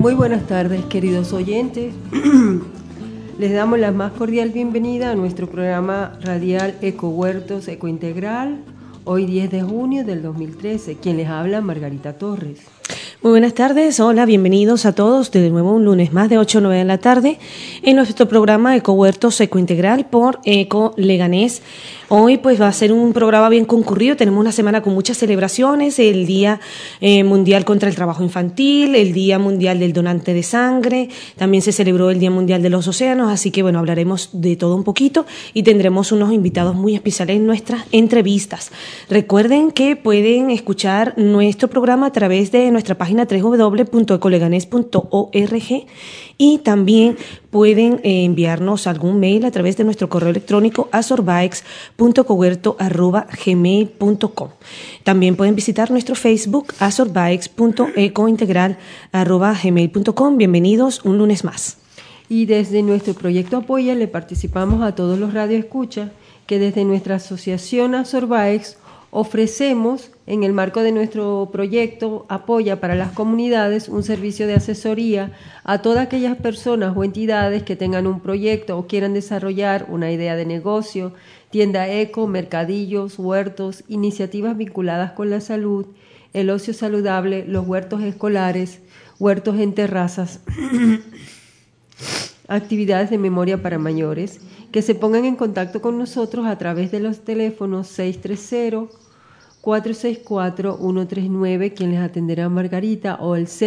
Muy buenas tardes, queridos oyentes. Les damos la más cordial bienvenida a nuestro programa radial Ecohuertos Ecointegral, hoy 10 de junio del 2013. Quien les habla, Margarita Torres. Muy buenas tardes, hola, bienvenidos a todos de nuevo un lunes más de 8 a 9 de la tarde en nuestro programa Ecohuertos Ecointegral por Eco Leganés. Hoy pues va a ser un programa bien concurrido, tenemos una semana con muchas celebraciones, el Día Mundial contra el Trabajo Infantil, el Día Mundial del Donante de Sangre, también se celebró el Día Mundial de los Océanos, así que bueno, hablaremos de todo un poquito y tendremos unos invitados muy especiales en nuestras entrevistas. Recuerden que pueden escuchar nuestro programa a través de nuestra página www.ecoleganes.org y también pueden enviarnos algún mail a través de nuestro correo electrónico azorbaex.coguerto@gmail.com. También pueden visitar nuestro Facebook azorbaex.ecointegral@gmail.com. Bienvenidos un lunes más. Y desde nuestro proyecto Apoya le participamos a todos los radioescuchas que desde nuestra asociación Azorbaex ofrecemos, en el marco de nuestro proyecto Apoya para las comunidades, un servicio de asesoría a todas aquellas personas o entidades que tengan un proyecto o quieran desarrollar una idea de negocio, tienda eco, mercadillos, huertos, iniciativas vinculadas con la salud, el ocio saludable, los huertos escolares, huertos en terrazas, actividades de memoria para mayores, que se pongan en contacto con nosotros a través de los teléfonos 630-464-139, quien les atenderá Margarita, o el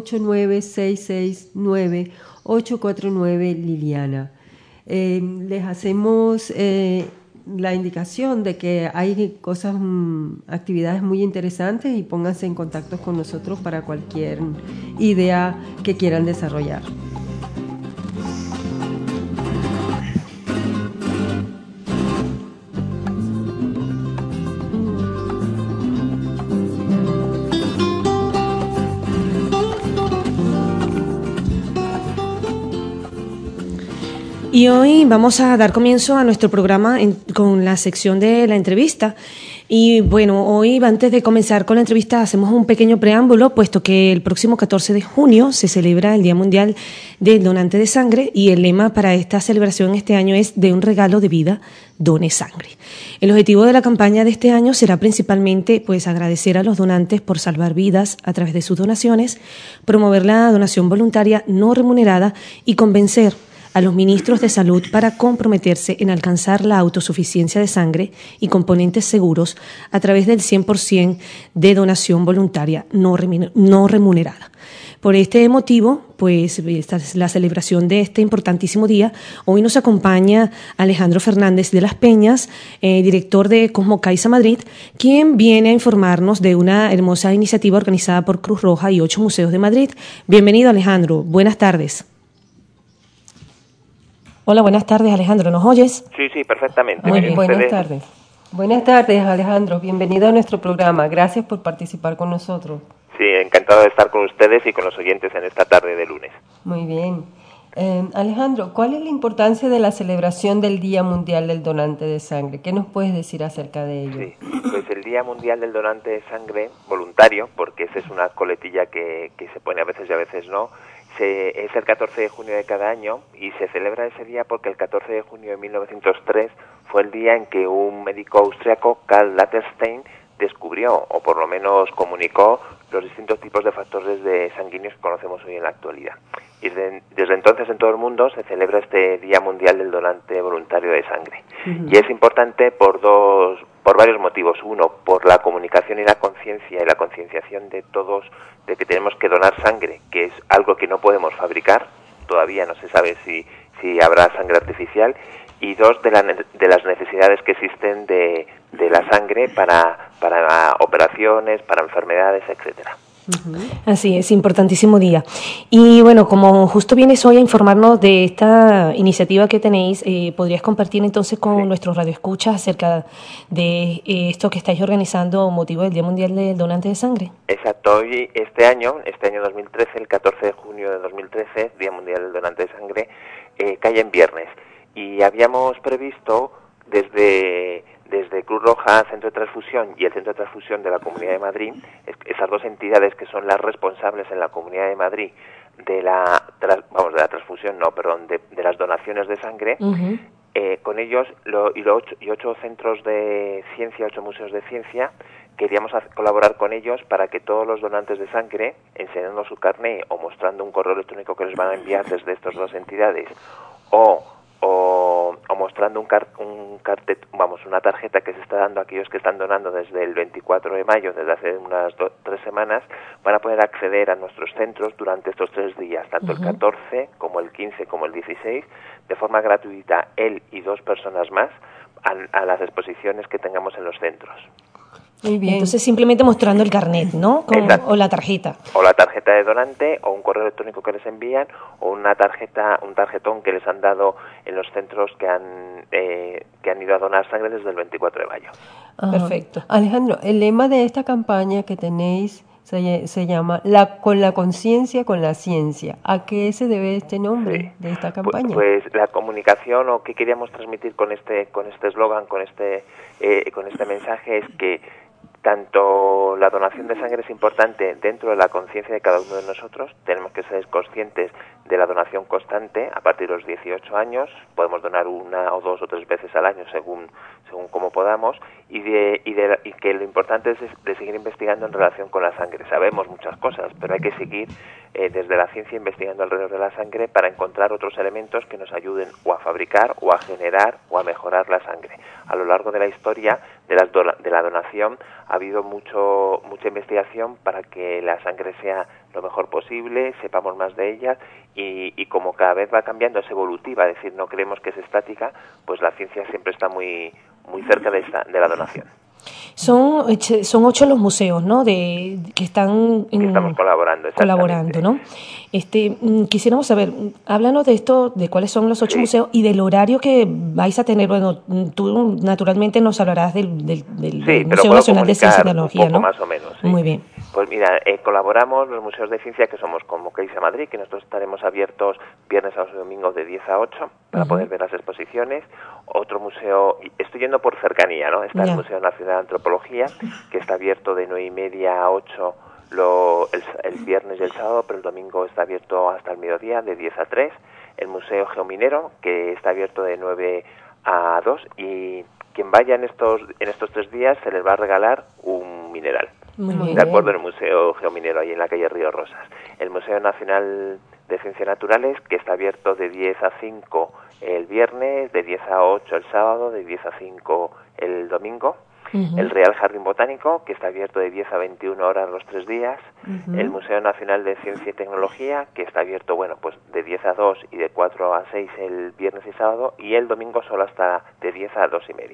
689-669-849 Liliana. Les hacemos la indicación de que hay actividades muy interesantes y pónganse en contacto con nosotros para cualquier idea que quieran desarrollar. Y hoy vamos a dar comienzo a nuestro programa con la sección de la entrevista. Y bueno, hoy antes de comenzar con la entrevista hacemos un pequeño preámbulo, puesto que el próximo 14 de junio se celebra el Día Mundial del Donante de Sangre y el lema para esta celebración este año es "De un regalo de vida, done sangre". El objetivo de la campaña de este año será principalmente pues agradecer a los donantes por salvar vidas a través de sus donaciones, promover la donación voluntaria no remunerada y convencer a los ministros de salud para comprometerse en alcanzar la autosuficiencia de sangre y componentes seguros a través del 100% de donación voluntaria no remunerada. Por este motivo, pues esta es la celebración de este importantísimo día. Hoy nos acompaña Alejandro Fernández de las Peñas, director de Cosmo Caixa Madrid, quien viene a informarnos de una hermosa iniciativa organizada por Cruz Roja y 8 museos de Madrid. Bienvenido, Alejandro. Buenas tardes. Hola, buenas tardes, Alejandro. ¿Nos oyes? Sí, perfectamente. Muy bien, buenas tardes. Buenas tardes, Alejandro. Bienvenido a nuestro programa. Gracias por participar con nosotros. Sí, encantado de estar con ustedes y con los oyentes en esta tarde de lunes. Muy bien. Alejandro, ¿cuál es la importancia de la celebración del Día Mundial del Donante de Sangre? ¿Qué nos puedes decir acerca de ello? Sí, pues el Día Mundial del Donante de Sangre voluntario, porque esa es una coletilla que se pone a veces y a veces no, es el 14 de junio de cada año y se celebra ese día porque el 14 de junio de 1903 fue el día en que un médico austriaco, Karl Lagerstein, descubrió o por lo menos comunicó los distintos tipos de factores de sanguíneos que conocemos hoy en la actualidad. Y desde entonces en todo el mundo se celebra este Día Mundial del Donante Voluntario de Sangre. Uh-huh. Y es importante por varios motivos. Uno, por la comunicación y la conciencia y la concienciación de todos de que tenemos que donar sangre, que es algo que no podemos fabricar. Todavía no se sabe si habrá sangre artificial. Y dos, de las necesidades que existen de la sangre para operaciones, para enfermedades, etcétera. Así es, importantísimo día. Y bueno, como justo vienes hoy a informarnos de esta iniciativa que tenéis, ¿podrías compartir entonces con nuestros radioescuchas acerca de esto que estáis organizando con motivo del Día Mundial del Donante de Sangre? Exacto, hoy este año 2013, el 14 de junio de 2013, Día Mundial del Donante de Sangre, cae en viernes. Y habíamos previsto desde Cruz Roja, Centro de Transfusión y el Centro de Transfusión de la Comunidad de Madrid, esas dos entidades que son las responsables en la Comunidad de Madrid de la transfusión, no, perdón, de las donaciones de sangre. Con ellos y 8 centros de ciencia, 8 museos de ciencia, queríamos colaborar con ellos para que todos los donantes de sangre, enseñando su carné o mostrando un correo electrónico que les van a enviar desde estas dos entidades, o mostrando una tarjeta que se está dando a aquellos que están donando desde el 24 de mayo, desde hace unas 3 semanas, van a poder acceder a nuestros centros durante estos 3 días, tanto el 14 como el 15 como el 16, de forma gratuita, él y 2 personas más, a las exposiciones que tengamos en los centros. Muy bien. Entonces simplemente mostrando el carnet, ¿no? O la tarjeta. O la tarjeta de donante, o un correo electrónico que les envían, o un tarjetón que les han dado en los centros que han ido a donar sangre desde el 24 de mayo. Perfecto. Alejandro, el lema de esta campaña que tenéis se llama Con la conciencia, con la ciencia. ¿A qué se debe este nombre de esta campaña? Pues la comunicación, o qué queríamos transmitir con este eslogan, con este mensaje, es que tanto la donación de sangre es importante dentro de la conciencia de cada uno de nosotros. Tenemos que ser conscientes de la donación constante a partir de los 18 años. Podemos donar 1 o 2 o 3 veces al año según como podamos, y que lo importante es de seguir investigando en relación con la sangre. Sabemos muchas cosas, pero hay que seguir desde la ciencia investigando alrededor de la sangre para encontrar otros elementos que nos ayuden o a fabricar o a generar o a mejorar la sangre. A lo largo de la historia de la donación ha habido mucha investigación para que la sangre sea lo mejor posible, sepamos más de ella, y como cada vez va cambiando, es evolutiva, es decir, no creemos que es estática, pues la ciencia siempre está muy cerca de la donación. Son 8 los museos, ¿no? Que estamos colaborando, ¿no? Quisiéramos saber, háblanos de esto, de cuáles son los 8 museos y del horario que vais a tener. Bueno, tú naturalmente nos hablarás del Museo Nacional de Ciencia y Tecnología, ¿no? Más o menos. Sí. Muy bien. Pues mira, colaboramos los museos de ciencia, que somos como CAISA Madrid, que nosotros estaremos abiertos viernes, sábados y domingos de 10 a 8 para poder ver las exposiciones. Otro museo, estoy yendo por cercanía, ¿no? Está el Museo Nacional de Antropología, que está abierto de 9:30 a 8 el viernes y el sábado, pero el domingo está abierto hasta el mediodía, de 10 a 3. El Museo Geominero, que está abierto de 9 a 2, y quien vaya en estos 3 días se les va a regalar un mineral. De acuerdo, en el Museo Geominero, ahí en la calle Río Rosas. El Museo Nacional de Ciencias Naturales, que está abierto de 10 a 5 el viernes, de 10 a 8 el sábado, de 10 a 5 el domingo. El Real Jardín Botánico, que está abierto de 10 a 21 horas los 3 días. El Museo Nacional de Ciencia y Tecnología, que está abierto, pues de 10 a 2 y de 4 a 6 el viernes y sábado, y el domingo solo hasta de 10 a 2:30.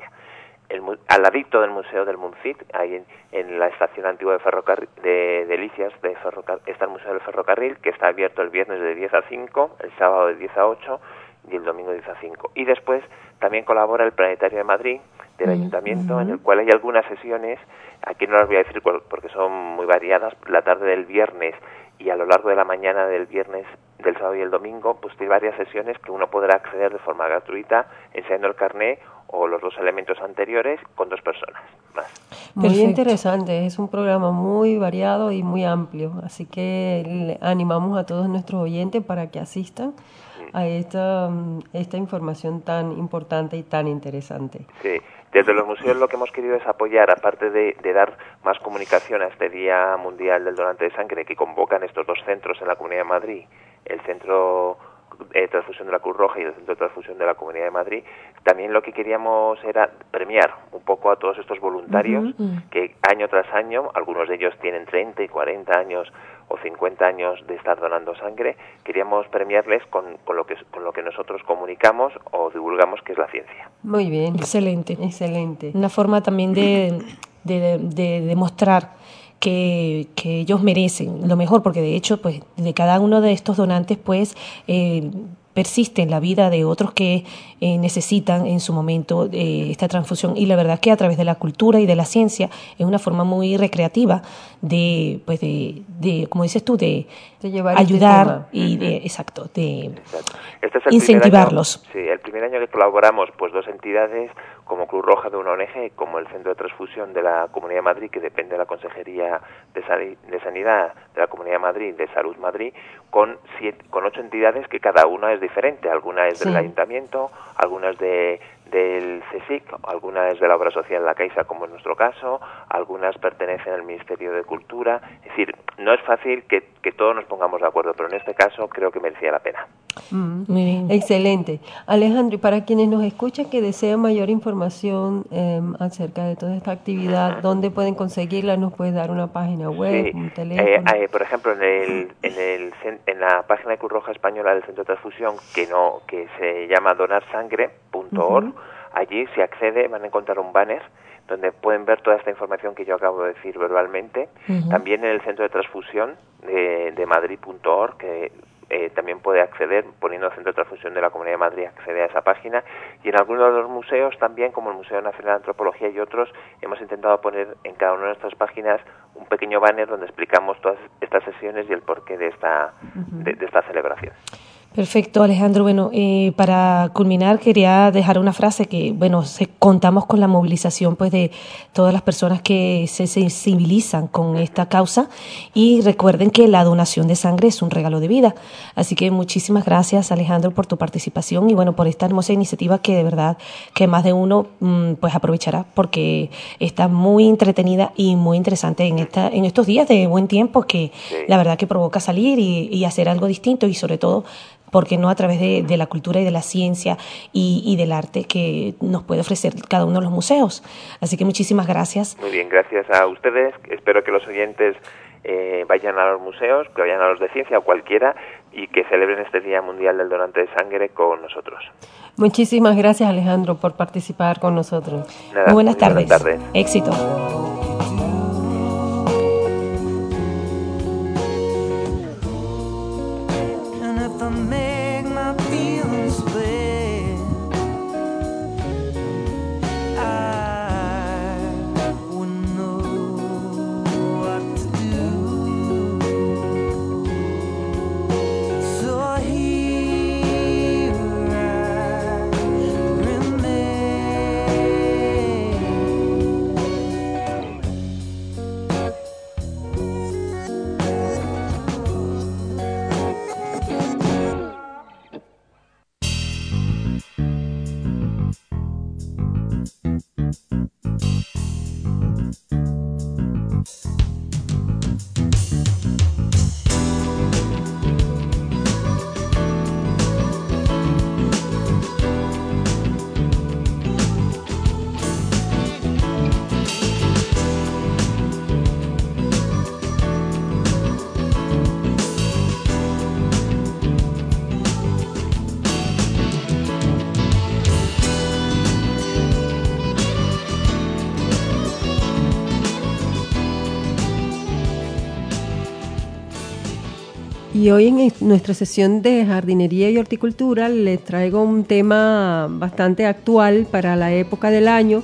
Al ladito del Museo del Muncit, ahí en la estación antigua de ferrocarril de Delicias está el Museo del Ferrocarril, que está abierto el viernes de 10 a 5, el sábado de 10 a 8 y el domingo de 10 a 5. Y después también colabora el Planetario de Madrid, del Ayuntamiento, en el cual hay algunas sesiones, aquí no las voy a decir porque son muy variadas, la tarde del viernes y a lo largo de la mañana del viernes, del sábado y el domingo, pues hay varias sesiones que uno podrá acceder de forma gratuita, enseñando el carné o los 2 elementos anteriores con 2 personas más. Muy interesante, es un programa muy variado y muy amplio, así que le animamos a todos nuestros oyentes para que asistan a esta información tan importante y tan interesante. Sí, desde los museos lo que hemos querido es apoyar, aparte de dar más comunicación a este Día Mundial del Donante de Sangre, que convocan estos 2 centros en la Comunidad de Madrid, el Centro de Transfusión de la Cruz Roja y el Centro de Transfusión de la Comunidad de Madrid. También lo que queríamos era premiar un poco a todos estos voluntarios que año tras año, algunos de ellos tienen 30 y 40 años o 50 años de estar donando sangre. Queríamos premiarles con lo que nosotros comunicamos o divulgamos, que es la ciencia. Muy bien. Excelente. Excelente. Una forma también de demostrar que ellos merecen lo mejor, porque de hecho, pues, de cada uno de estos donantes, pues, persiste en la vida de otros que necesitan en su momento esta transfusión. Y la verdad que a través de la cultura y de la ciencia es una forma muy recreativa de como dices tú, de llevar ayudar y Exacto. Este es incentivarlos. El primer año que colaboramos, pues 2 entidades, como Cruz Roja de una ONG, como el Centro de Transfusión de la Comunidad de Madrid, que depende de la Consejería de Sanidad de la Comunidad de Madrid, de Salud Madrid, con 8 entidades que cada una es diferente. Alguna es del Ayuntamiento, algunas del CSIC, algunas de la Obra Social La Caixa, como en nuestro caso, algunas pertenecen al Ministerio de Cultura. Es decir, no es fácil que todos nos pongamos de acuerdo, pero en este caso creo que merecía la pena. Muy bien. Excelente. Alejandro, y para quienes nos escuchan que desean mayor información acerca de toda esta actividad, ¿dónde pueden conseguirla? ¿Nos puedes dar una página web, un teléfono? Por ejemplo, en la página de Cruz Roja Española del Centro de Transfusión, que se llama donarsangre.org, allí si accede van a encontrar un banner donde pueden ver toda esta información que yo acabo de decir verbalmente. También en el Centro de Transfusión de Madrid.org, que también puede acceder, poniendo Centro de Transfusión de la Comunidad de Madrid, accede a esa página. Y en algunos de los museos también, como el Museo Nacional de Antropología y otros, hemos intentado poner en cada una de nuestras páginas un pequeño banner donde explicamos todas estas sesiones y el porqué de esta celebración. Perfecto, Alejandro. Bueno, para culminar quería dejar una frase que, contamos con la movilización pues de todas las personas que se sensibilizan con esta causa, y recuerden que la donación de sangre es un regalo de vida. Así que muchísimas gracias, Alejandro, por tu participación y por esta hermosa iniciativa que de verdad que más de uno pues aprovechará, porque está muy entretenida y muy interesante en estos días de buen tiempo que la verdad que provoca salir y hacer algo distinto, y sobre todo porque no a través de la cultura y de la ciencia y del arte que nos puede ofrecer cada uno de los museos. Así que muchísimas gracias. Muy bien, gracias a ustedes. Espero que los oyentes vayan a los museos, que vayan a los de ciencia o cualquiera, y que celebren este Día Mundial del Donante de Sangre con nosotros. Muchísimas gracias, Alejandro, por participar con nosotros. Nada, muy buenas tardes. Éxito. Y hoy en nuestra sesión de jardinería y horticultura les traigo un tema bastante actual para la época del año.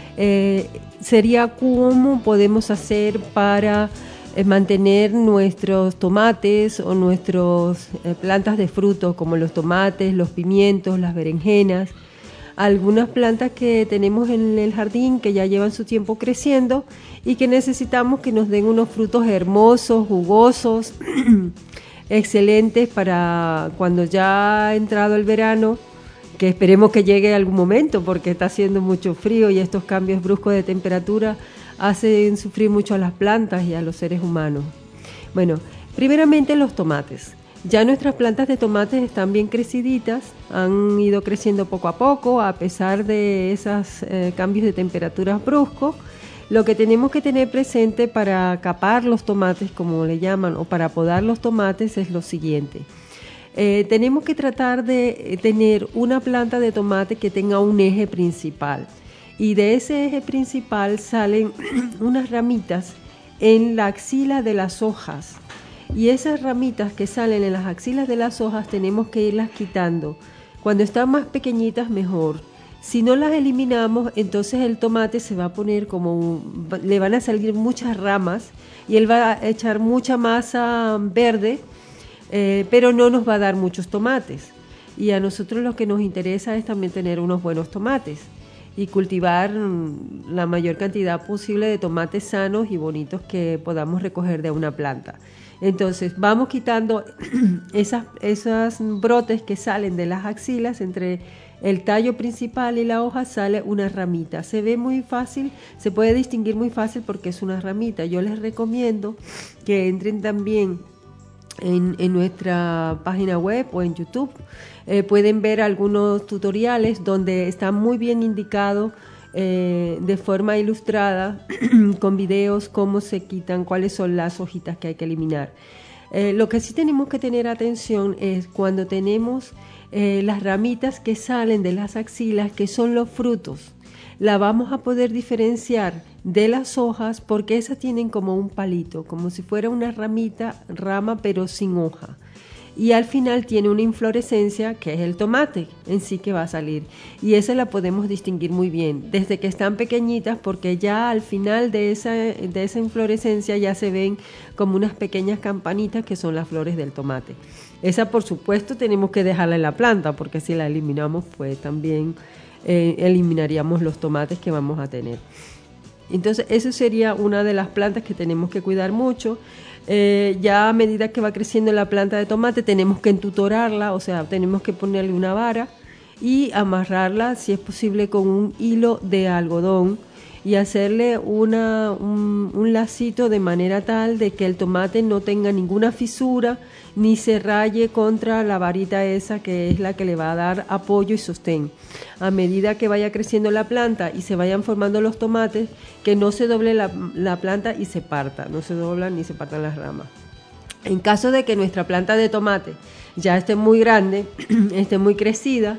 Sería cómo podemos hacer para mantener nuestros tomates o nuestras plantas de frutos, como los tomates, los pimientos, las berenjenas, algunas plantas que tenemos en el jardín que ya llevan su tiempo creciendo y que necesitamos que nos den unos frutos hermosos, jugosos, excelentes para cuando ya ha entrado el verano, que esperemos que llegue algún momento porque está haciendo mucho frío y estos cambios bruscos de temperatura hacen sufrir mucho a las plantas y a los seres humanos. Bueno, primeramente los tomates. Ya nuestras plantas de tomates están bien creciditas, han ido creciendo poco a poco a pesar de esos cambios de temperaturas bruscos. Lo que tenemos que tener presente para capar los tomates, como le llaman, o para podar los tomates es lo siguiente. Tenemos que tratar de tener una planta de tomate que tenga un eje principal. Y de ese eje principal salen unas ramitas en la axila de las hojas. y esas ramitas que salen en las axilas de las hojas tenemos que irlas quitando. Cuando están más pequeñitas, mejor. Si no las eliminamos, entonces el tomate se va a poner le van a salir muchas ramas y él va a echar mucha masa verde, pero no nos va a dar muchos tomates. Y a nosotros lo que nos interesa es también tener unos buenos tomates y cultivar la mayor cantidad posible de tomates sanos y bonitos que podamos recoger de una planta. Entonces vamos quitando esas brotes que salen de las axilas. Entre el tallo principal y la hoja sale una ramita. Se ve muy fácil, se puede distinguir muy fácil porque es una ramita. Yo les recomiendo que entren también en nuestra página web o en YouTube. Pueden ver algunos tutoriales donde está muy bien indicado de forma ilustrada con videos cómo se quitan, cuáles son las hojitas que hay que eliminar. Lo que sí tenemos que tener atención es cuando tenemos las ramitas que salen de las axilas, que son los frutos. La vamos a poder diferenciar de las hojas porque esas tienen como un palito, como si fuera una rama pero sin hoja. Y al final tiene una inflorescencia que es el tomate en sí que va a salir. Y esa la podemos distinguir muy bien desde que están pequeñitas, porque ya al final de esa inflorescencia ya se ven como unas pequeñas campanitas que son las flores del tomate. Esa, por supuesto, tenemos que dejarla en la planta, porque si la eliminamos pues también eliminaríamos los tomates que vamos a tener. Entonces eso sería una de las plantas que tenemos que cuidar mucho. Ya a medida que va creciendo la planta de tomate tenemos que entutorarla, o sea, tenemos que ponerle una vara y amarrarla, si es posible, con un hilo de algodón y hacerle un lacito de manera tal de que el tomate no tenga ninguna fisura ni se raye contra la varita esa que es la que le va a dar apoyo y sostén. A medida que vaya creciendo la planta y se vayan formando los tomates, que no se doble la planta y se parta, no se doblan ni se partan las ramas. En caso de que nuestra planta de tomate ya esté muy grande, esté muy crecida,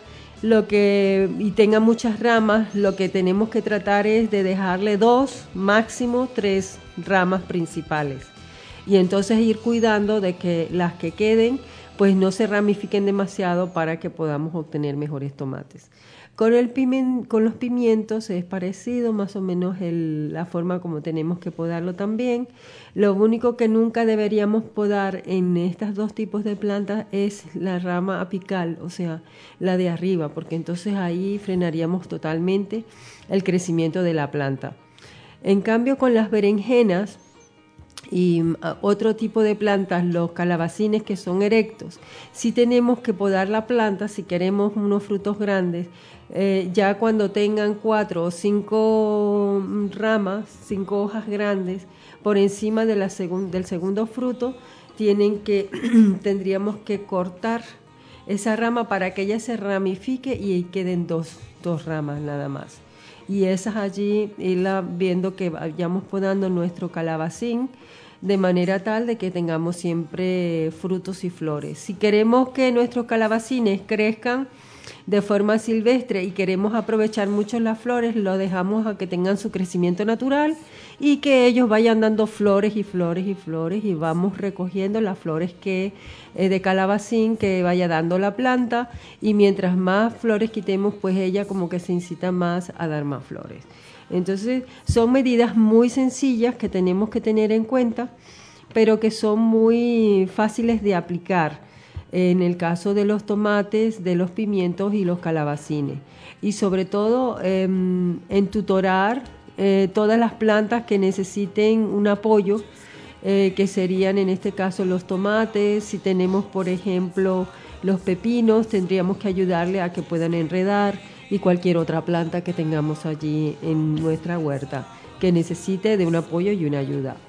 y tenga muchas ramas, lo que tenemos que tratar es de dejarle 2, máximo 3 ramas principales. Y entonces ir cuidando de que las que queden pues no se ramifiquen demasiado para que podamos obtener mejores tomates. Con los pimientos es parecido, más o menos la forma como tenemos que podarlo también. Lo único que nunca deberíamos podar en estos dos tipos de plantas es la rama apical, o sea, la de arriba, porque entonces ahí frenaríamos totalmente el crecimiento de la planta. En cambio, con las berenjenas y otro tipo de plantas, los calabacines que son erectos, sí tenemos que podar la planta si queremos unos frutos grandes. Ya cuando tengan 4 o 5 ramas, 5 hojas grandes por encima de del segundo fruto, tendríamos que cortar esa rama para que ella se ramifique y queden dos ramas nada más. Y esas allí, irla viendo que vayamos podando nuestro calabacín de manera tal de que tengamos siempre frutos y flores. Si queremos que nuestros calabacines crezcan de forma silvestre y queremos aprovechar mucho las flores, lo dejamos a que tengan su crecimiento natural y que ellos vayan dando flores y flores y flores, y vamos recogiendo las flores de calabacín que vaya dando la planta, y mientras más flores quitemos, pues ella como que se incita más a dar más flores. Entonces son medidas muy sencillas que tenemos que tener en cuenta, pero que son muy fáciles de aplicar en el caso de los tomates, de los pimientos y los calabacines. Y sobre todo entutorar todas las plantas que necesiten un apoyo, que serían en este caso los tomates. Si tenemos, por ejemplo, los pepinos, tendríamos que ayudarle a que puedan enredar, y cualquier otra planta que tengamos allí en nuestra huerta que necesite de un apoyo y una ayuda.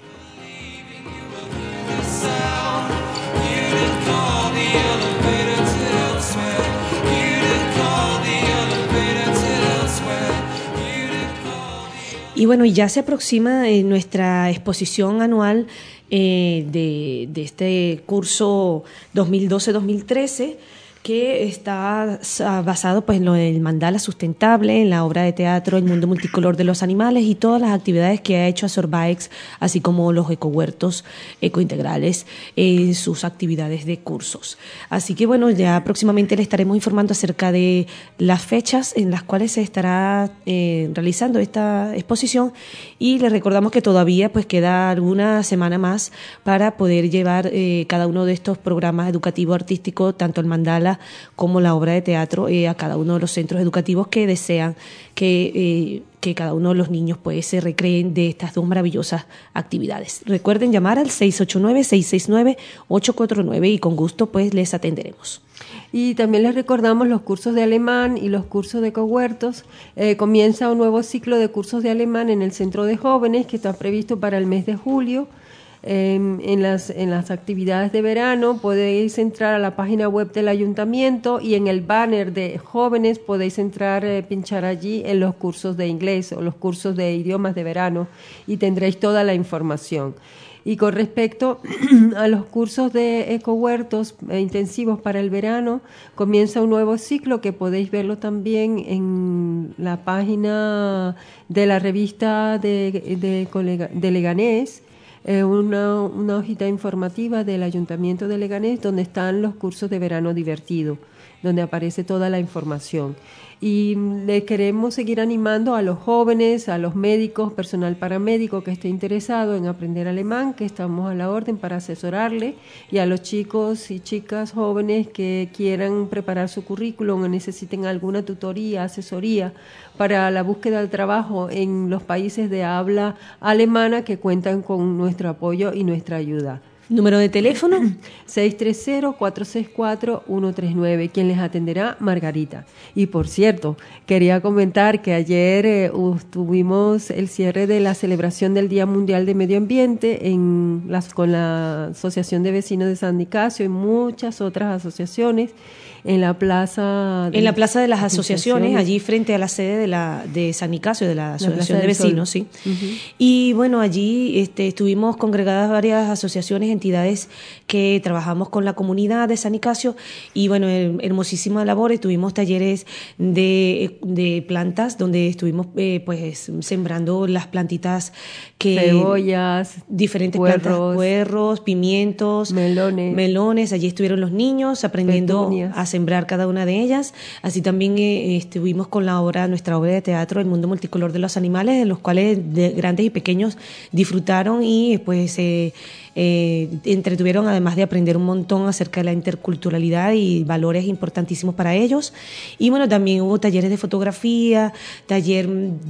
Y bueno, ya se aproxima nuestra exposición anual de este curso 2012-2013, que está basado pues en lo del mandala sustentable, en la obra de teatro El mundo multicolor de los animales y todas las actividades que ha hecho Azorbaex, así como los ecohuertos ecointegrales en sus actividades de cursos. Así que bueno, ya próximamente le estaremos informando acerca de las fechas en las cuales se estará realizando esta exposición, y le recordamos que todavía pues queda alguna semana más para poder llevar cada uno de estos programas educativos artísticos, tanto el mandala como la obra de teatro, a cada uno de los centros educativos que desean que cada uno de los niños pues se recreen de estas dos maravillosas actividades. Recuerden llamar al 689-669-849 y con gusto pues les atenderemos. Y también les recordamos los cursos de alemán y los cursos de ecohuertos. Comienza un nuevo ciclo de cursos de alemán en el Centro de Jóvenes que está previsto para el mes de julio. En las actividades de verano podéis entrar a la página web del ayuntamiento y en el banner de jóvenes podéis entrar, pinchar allí en los cursos de inglés o los cursos de idiomas de verano y tendréis toda la información. Y con respecto a los cursos de ecohuertos intensivos para el verano, comienza un nuevo ciclo que podéis verlo también en la página de la revista de Leganés, una hojita informativa del Ayuntamiento de Leganés donde están los cursos de verano divertido, donde aparece toda la información. Y le queremos seguir animando a los jóvenes, a los médicos, personal paramédico que esté interesado en aprender alemán, que estamos a la orden para asesorarle, y a los chicos y chicas jóvenes que quieran preparar su currículum o necesiten alguna tutoría, asesoría para la búsqueda de trabajo en los países de habla alemana, que cuentan con nuestro apoyo y nuestra ayuda. ¿Número de teléfono? 630-464-139. Quien les atenderá, Margarita. Y por cierto, quería comentar que ayer tuvimos el cierre de la celebración del Día Mundial de Medio Ambiente con la Asociación de Vecinos de San Nicasio y muchas otras asociaciones en la plaza de las asociaciones, allí frente a la sede de San Nicasio, de la Asociación de Vecinos, sí. Uh-huh. Y bueno, allí estuvimos congregadas varias asociaciones, entidades que trabajamos con la comunidad de San Nicasio, y bueno, hermosísima labor. Tuvimos talleres de plantas donde estuvimos pues sembrando las plantitas cebollas, diferentes plantas, puerros, pimientos, melones. Allí estuvieron los niños aprendiendo petunias, a sembrar cada una de ellas. Así también estuvimos con nuestra obra de teatro El mundo multicolor de los animales, de los cuales grandes y pequeños disfrutaron y pues entretuvieron, además de aprender un montón acerca de la interculturalidad y valores importantísimos para ellos. Y bueno, también hubo talleres de fotografía, taller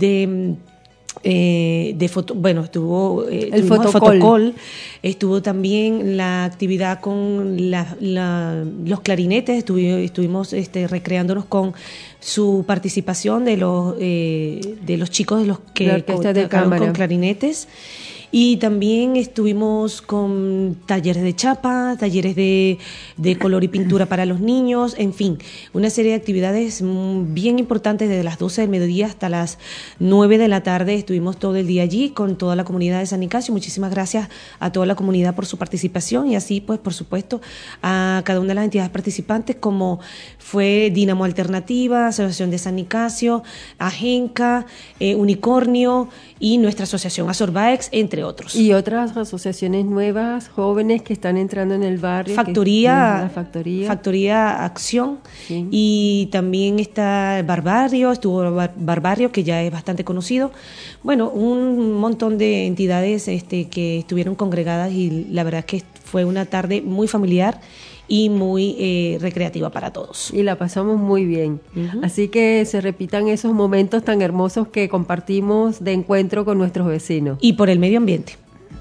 estuvo el fotocall, estuvo también la actividad con los clarinetes, estuvimos recreándonos con su participación de los chicos de los que tocaron con clarinetes. Y también estuvimos con talleres de chapa, talleres de color y pintura para los niños, en fin, una serie de actividades bien importantes desde las 12 del mediodía hasta las 9 de la tarde. Estuvimos todo el día allí con toda la comunidad de San Nicasio. Muchísimas gracias a toda la comunidad por su participación y así, pues, por supuesto, a cada una de las entidades participantes, como fue Dínamo Alternativa, Asociación de San Nicasio, Agenca, Unicornio y nuestra asociación Azorbaex, entre otros. Y otras asociaciones nuevas, jóvenes que están entrando en el barrio. Factoría Acción, sí. Y también está estuvo Barbario, que ya es bastante conocido. Bueno, un montón de entidades que estuvieron congregadas y la verdad es que fue una tarde muy familiar y muy recreativa para todos. Y la pasamos muy bien. Uh-huh. Así que se repitan esos momentos tan hermosos que compartimos de encuentro con nuestros vecinos. Y por el medio ambiente.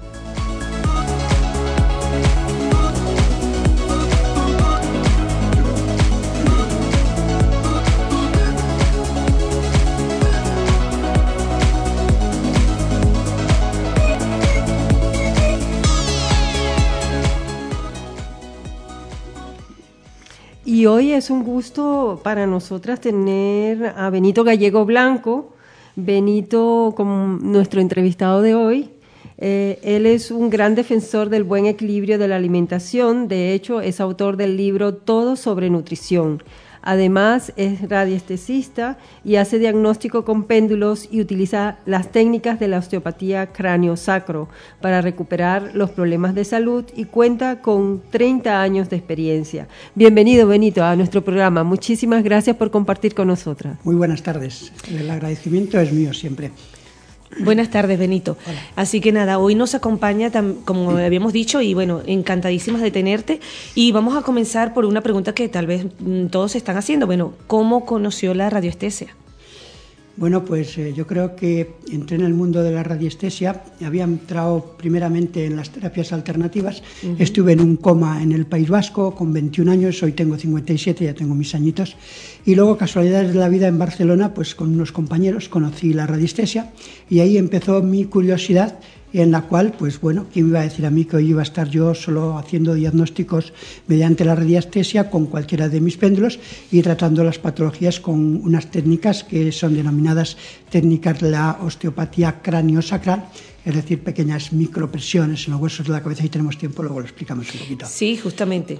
Y hoy es un gusto para nosotras tener a Benito Gallego Blanco, Benito como nuestro entrevistado de hoy. Él es un gran defensor del buen equilibrio de la alimentación. De hecho, es autor del libro Todo sobre nutrición. Además, es radiestesista y hace diagnóstico con péndulos y utiliza las técnicas de la osteopatía cráneo-sacro para recuperar los problemas de salud y cuenta con 30 años de experiencia. Bienvenido, Benito, a nuestro programa. Muchísimas gracias por compartir con nosotras. Muy buenas tardes. El agradecimiento es mío siempre. Buenas tardes, Benito. Hola. Así que nada, hoy nos acompaña, como habíamos dicho, y bueno, encantadísimas de tenerte. Y vamos a comenzar por una pregunta que tal vez todos están haciendo. Bueno, ¿cómo conoció la radiestesia? Bueno, pues yo creo que entré en el mundo de la radiestesia. Había entrado primeramente en las terapias alternativas. Estuve en un coma en el País Vasco con 21 años, hoy tengo 57, ya tengo mis añitos. Y luego, casualidades de la vida, en Barcelona, pues con unos compañeros conocí la radiestesia y ahí empezó mi curiosidad, en la cual, pues bueno, ¿quién me iba a decir a mí que hoy iba a estar yo solo haciendo diagnósticos mediante la radiestesia con cualquiera de mis péndulos y tratando las patologías con unas técnicas que son denominadas técnicas de la osteopatía cráneo-sacral, es decir, pequeñas micropresiones en los huesos de la cabeza? Y tenemos tiempo, luego lo explicamos un poquito. Sí, justamente.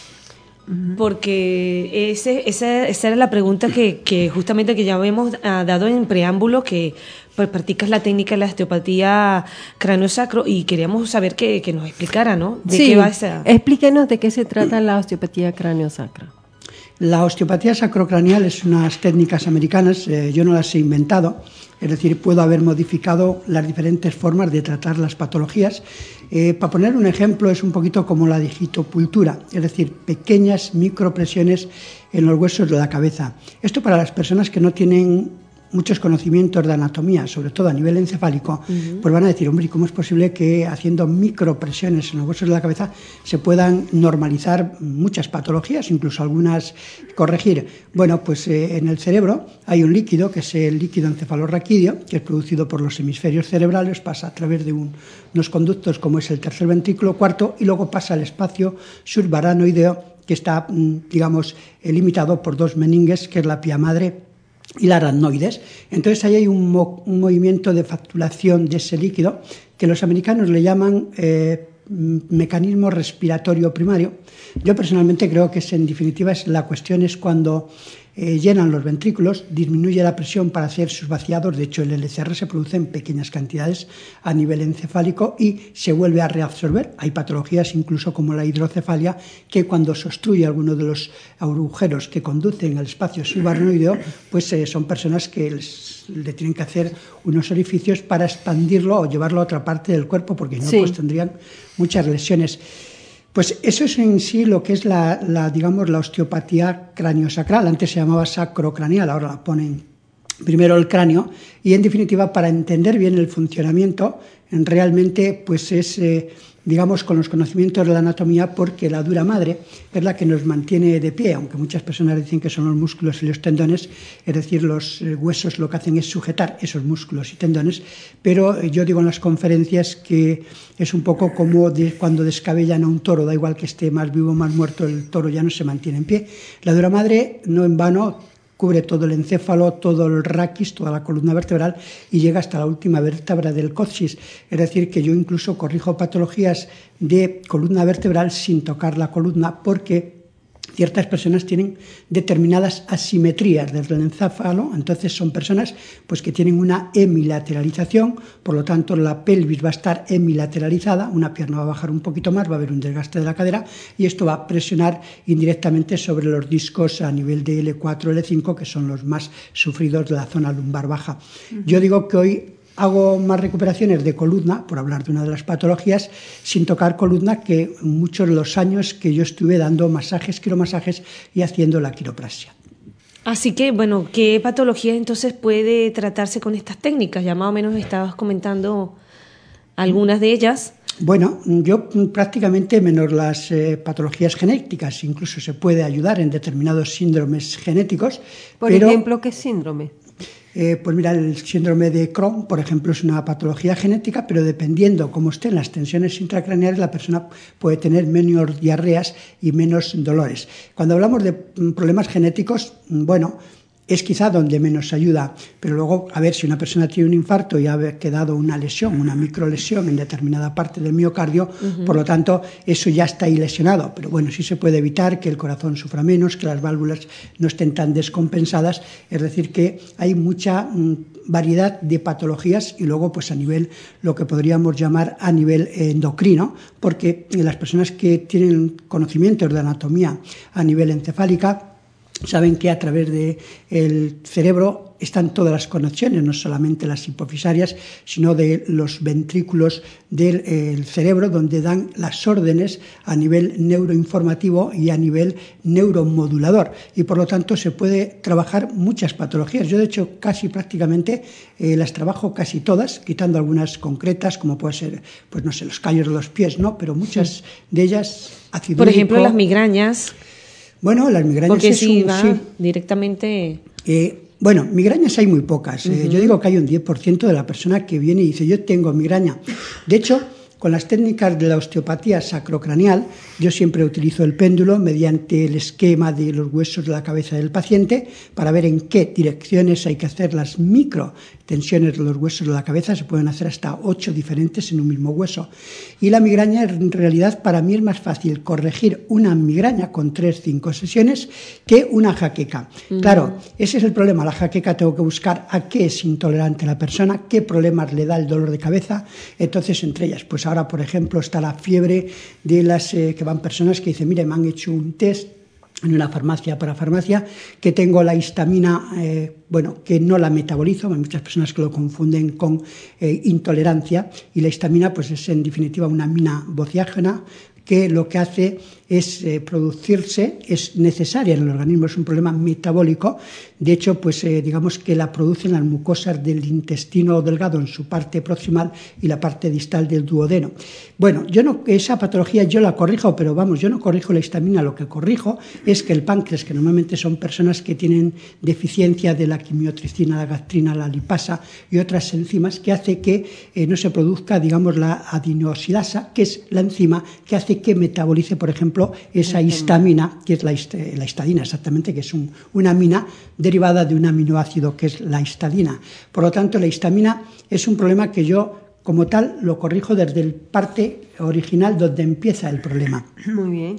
Porque esa era la pregunta que justamente que ya habíamos dado en preámbulo, que pues practicas la técnica de la osteopatía cráneo-sacro y queríamos saber que nos explicara, ¿no? ¿De qué va esa? Explíquenos de qué se trata la osteopatía cráneo-sacra. La osteopatía sacrocraneal es unas técnicas americanas, yo no las he inventado, es decir, puedo haber modificado las diferentes formas de tratar las patologías. Para poner un ejemplo, es un poquito como la digitopultura, es decir, pequeñas micropresiones en los huesos de la cabeza. Esto para las personas que no tienen muchos conocimientos de anatomía, sobre todo a nivel encefálico, pues van a decir, hombre, ¿cómo es posible que haciendo micropresiones en los huesos de la cabeza se puedan normalizar muchas patologías, incluso algunas corregir? Bueno, pues en el cerebro hay un líquido, que es el líquido encefalorraquídeo, que es producido por los hemisferios cerebrales, pasa a través de unos conductos como es el tercer ventrículo cuarto y luego pasa al espacio subbaranoideo, que está, digamos, limitado por dos meninges, que es la pía madre y la aracnoides. Entonces ahí hay un movimiento de facturación de ese líquido que los americanos le llaman mecanismo respiratorio primario. Yo personalmente creo que en definitiva la cuestión es cuando llenan los ventrículos, disminuye la presión para hacer sus vaciados. De hecho, el LCR se produce en pequeñas cantidades a nivel encefálico y se vuelve a reabsorber. Hay patologías incluso como la hidrocefalia, que cuando se obstruye alguno de los agujeros que conducen al espacio subaranoideo, pues son personas que le tienen que hacer unos orificios para expandirlo o llevarlo a otra parte del cuerpo, porque si no, pues tendrían muchas lesiones. Pues eso es en sí lo que es digamos, la osteopatía cráneo-sacral. Antes se llamaba sacrocraneal, ahora la ponen primero el cráneo. Y en definitiva, para entender bien el funcionamiento, realmente pues es, digamos, con los conocimientos de la anatomía, porque la dura madre es la que nos mantiene de pie, aunque muchas personas dicen que son los músculos y los tendones, es decir, los huesos lo que hacen es sujetar esos músculos y tendones, pero yo digo en las conferencias que es un poco como cuando descabellan a un toro, da igual que esté más vivo o más muerto, el toro ya no se mantiene en pie. La dura madre, no en vano, cubre todo el encéfalo, todo el raquis, toda la columna vertebral y llega hasta la última vértebra del coxis. Es decir, que yo incluso corrijo patologías de columna vertebral sin tocar la columna, porque ciertas personas tienen determinadas asimetrías desde el encéfalo. Entonces son personas pues que tienen una hemilateralización, por lo tanto la pelvis va a estar hemilateralizada, una pierna va a bajar un poquito más, va a haber un desgaste de la cadera y esto va a presionar indirectamente sobre los discos a nivel de L4, L5, que son los más sufridos de la zona lumbar baja. Yo digo que hoy hago más recuperaciones de columna, por hablar de una de las patologías, sin tocar columna, que muchos de los años que yo estuve dando masajes, quiromasajes y haciendo la quiropraxia. Así que, bueno, ¿qué patología entonces puede tratarse con estas técnicas? Ya más o menos estabas comentando algunas de ellas. Bueno, yo prácticamente menos las patologías genéticas, incluso se puede ayudar en determinados síndromes genéticos. Por ejemplo, ¿qué síndrome? Pues mira, el síndrome de Crohn, por ejemplo, es una patología genética, pero dependiendo cómo estén las tensiones intracraneales, la persona puede tener menos diarreas y menos dolores. Cuando hablamos de problemas genéticos, bueno, es quizá donde menos ayuda, pero luego, a ver, si una persona tiene un infarto y ha quedado una lesión, una microlesión en determinada parte del miocardio, por lo tanto, eso ya está ahí lesionado, pero bueno, sí se puede evitar que el corazón sufra menos, que las válvulas no estén tan descompensadas, es decir, que hay mucha variedad de patologías y luego pues a nivel, lo que podríamos llamar a nivel endocrino, porque las personas que tienen conocimientos de anatomía a nivel encefálica saben que a través del cerebro están todas las conexiones, no solamente las hipofisarias, sino de los ventrículos del cerebro, donde dan las órdenes a nivel neuroinformativo y a nivel neuromodulador. Y por lo tanto se puede trabajar muchas patologías. Yo, de hecho, casi prácticamente las trabajo casi todas, quitando algunas concretas, como puede ser, pues no sé, los callos de los pies, ¿no? Pero muchas de ellas, ácido por úrico. ejemplo, las migrañas. Bueno, las migrañas porque es si un, va sí. directamente... Bueno, migrañas hay muy pocas. Yo digo que hay un 10% de la persona que viene y dice, yo tengo migraña. De hecho, con las técnicas de la osteopatía sacrocraneal, yo siempre utilizo el péndulo mediante el esquema de los huesos de la cabeza del paciente para ver en qué direcciones hay que hacer las microtensiones de los huesos de la cabeza. Se pueden hacer hasta 8 diferentes en un mismo hueso. Y la migraña, en realidad, para mí es más fácil corregir una migraña con 3-5 sesiones que una jaqueca. Claro, ese es el problema. La jaqueca tengo que buscar a qué es intolerante la persona, qué problemas le da el dolor de cabeza. Entonces, entre ellas, pues ahora, por ejemplo, está la fiebre de las que van personas que dicen, mire, me han hecho un test en una farmacia para farmacia, que tengo la histamina, que no la metabolizo. Hay muchas personas que lo confunden con intolerancia, y la histamina pues es en definitiva una amina bociágena que lo que hace es producirse, es necesaria en el organismo, es un problema metabólico. De hecho, pues digamos que la producen las mucosas del intestino delgado en su parte proximal y la parte distal del duodeno. Bueno, esa patología yo la corrijo, pero vamos, yo no corrijo la histamina, lo que corrijo es que el páncreas, que normalmente son personas que tienen deficiencia de la quimiotricina, la gastrina, la lipasa y otras enzimas, que hace que no se produzca, digamos, la adenosidasa, que es la enzima que hace que metabolice, por ejemplo, esa histamina, que es la histadina exactamente, que es una amina derivada de un aminoácido que es la histadina. Por lo tanto, la histamina es un problema que yo, como tal, lo corrijo desde el parte original donde empieza el problema. Muy bien.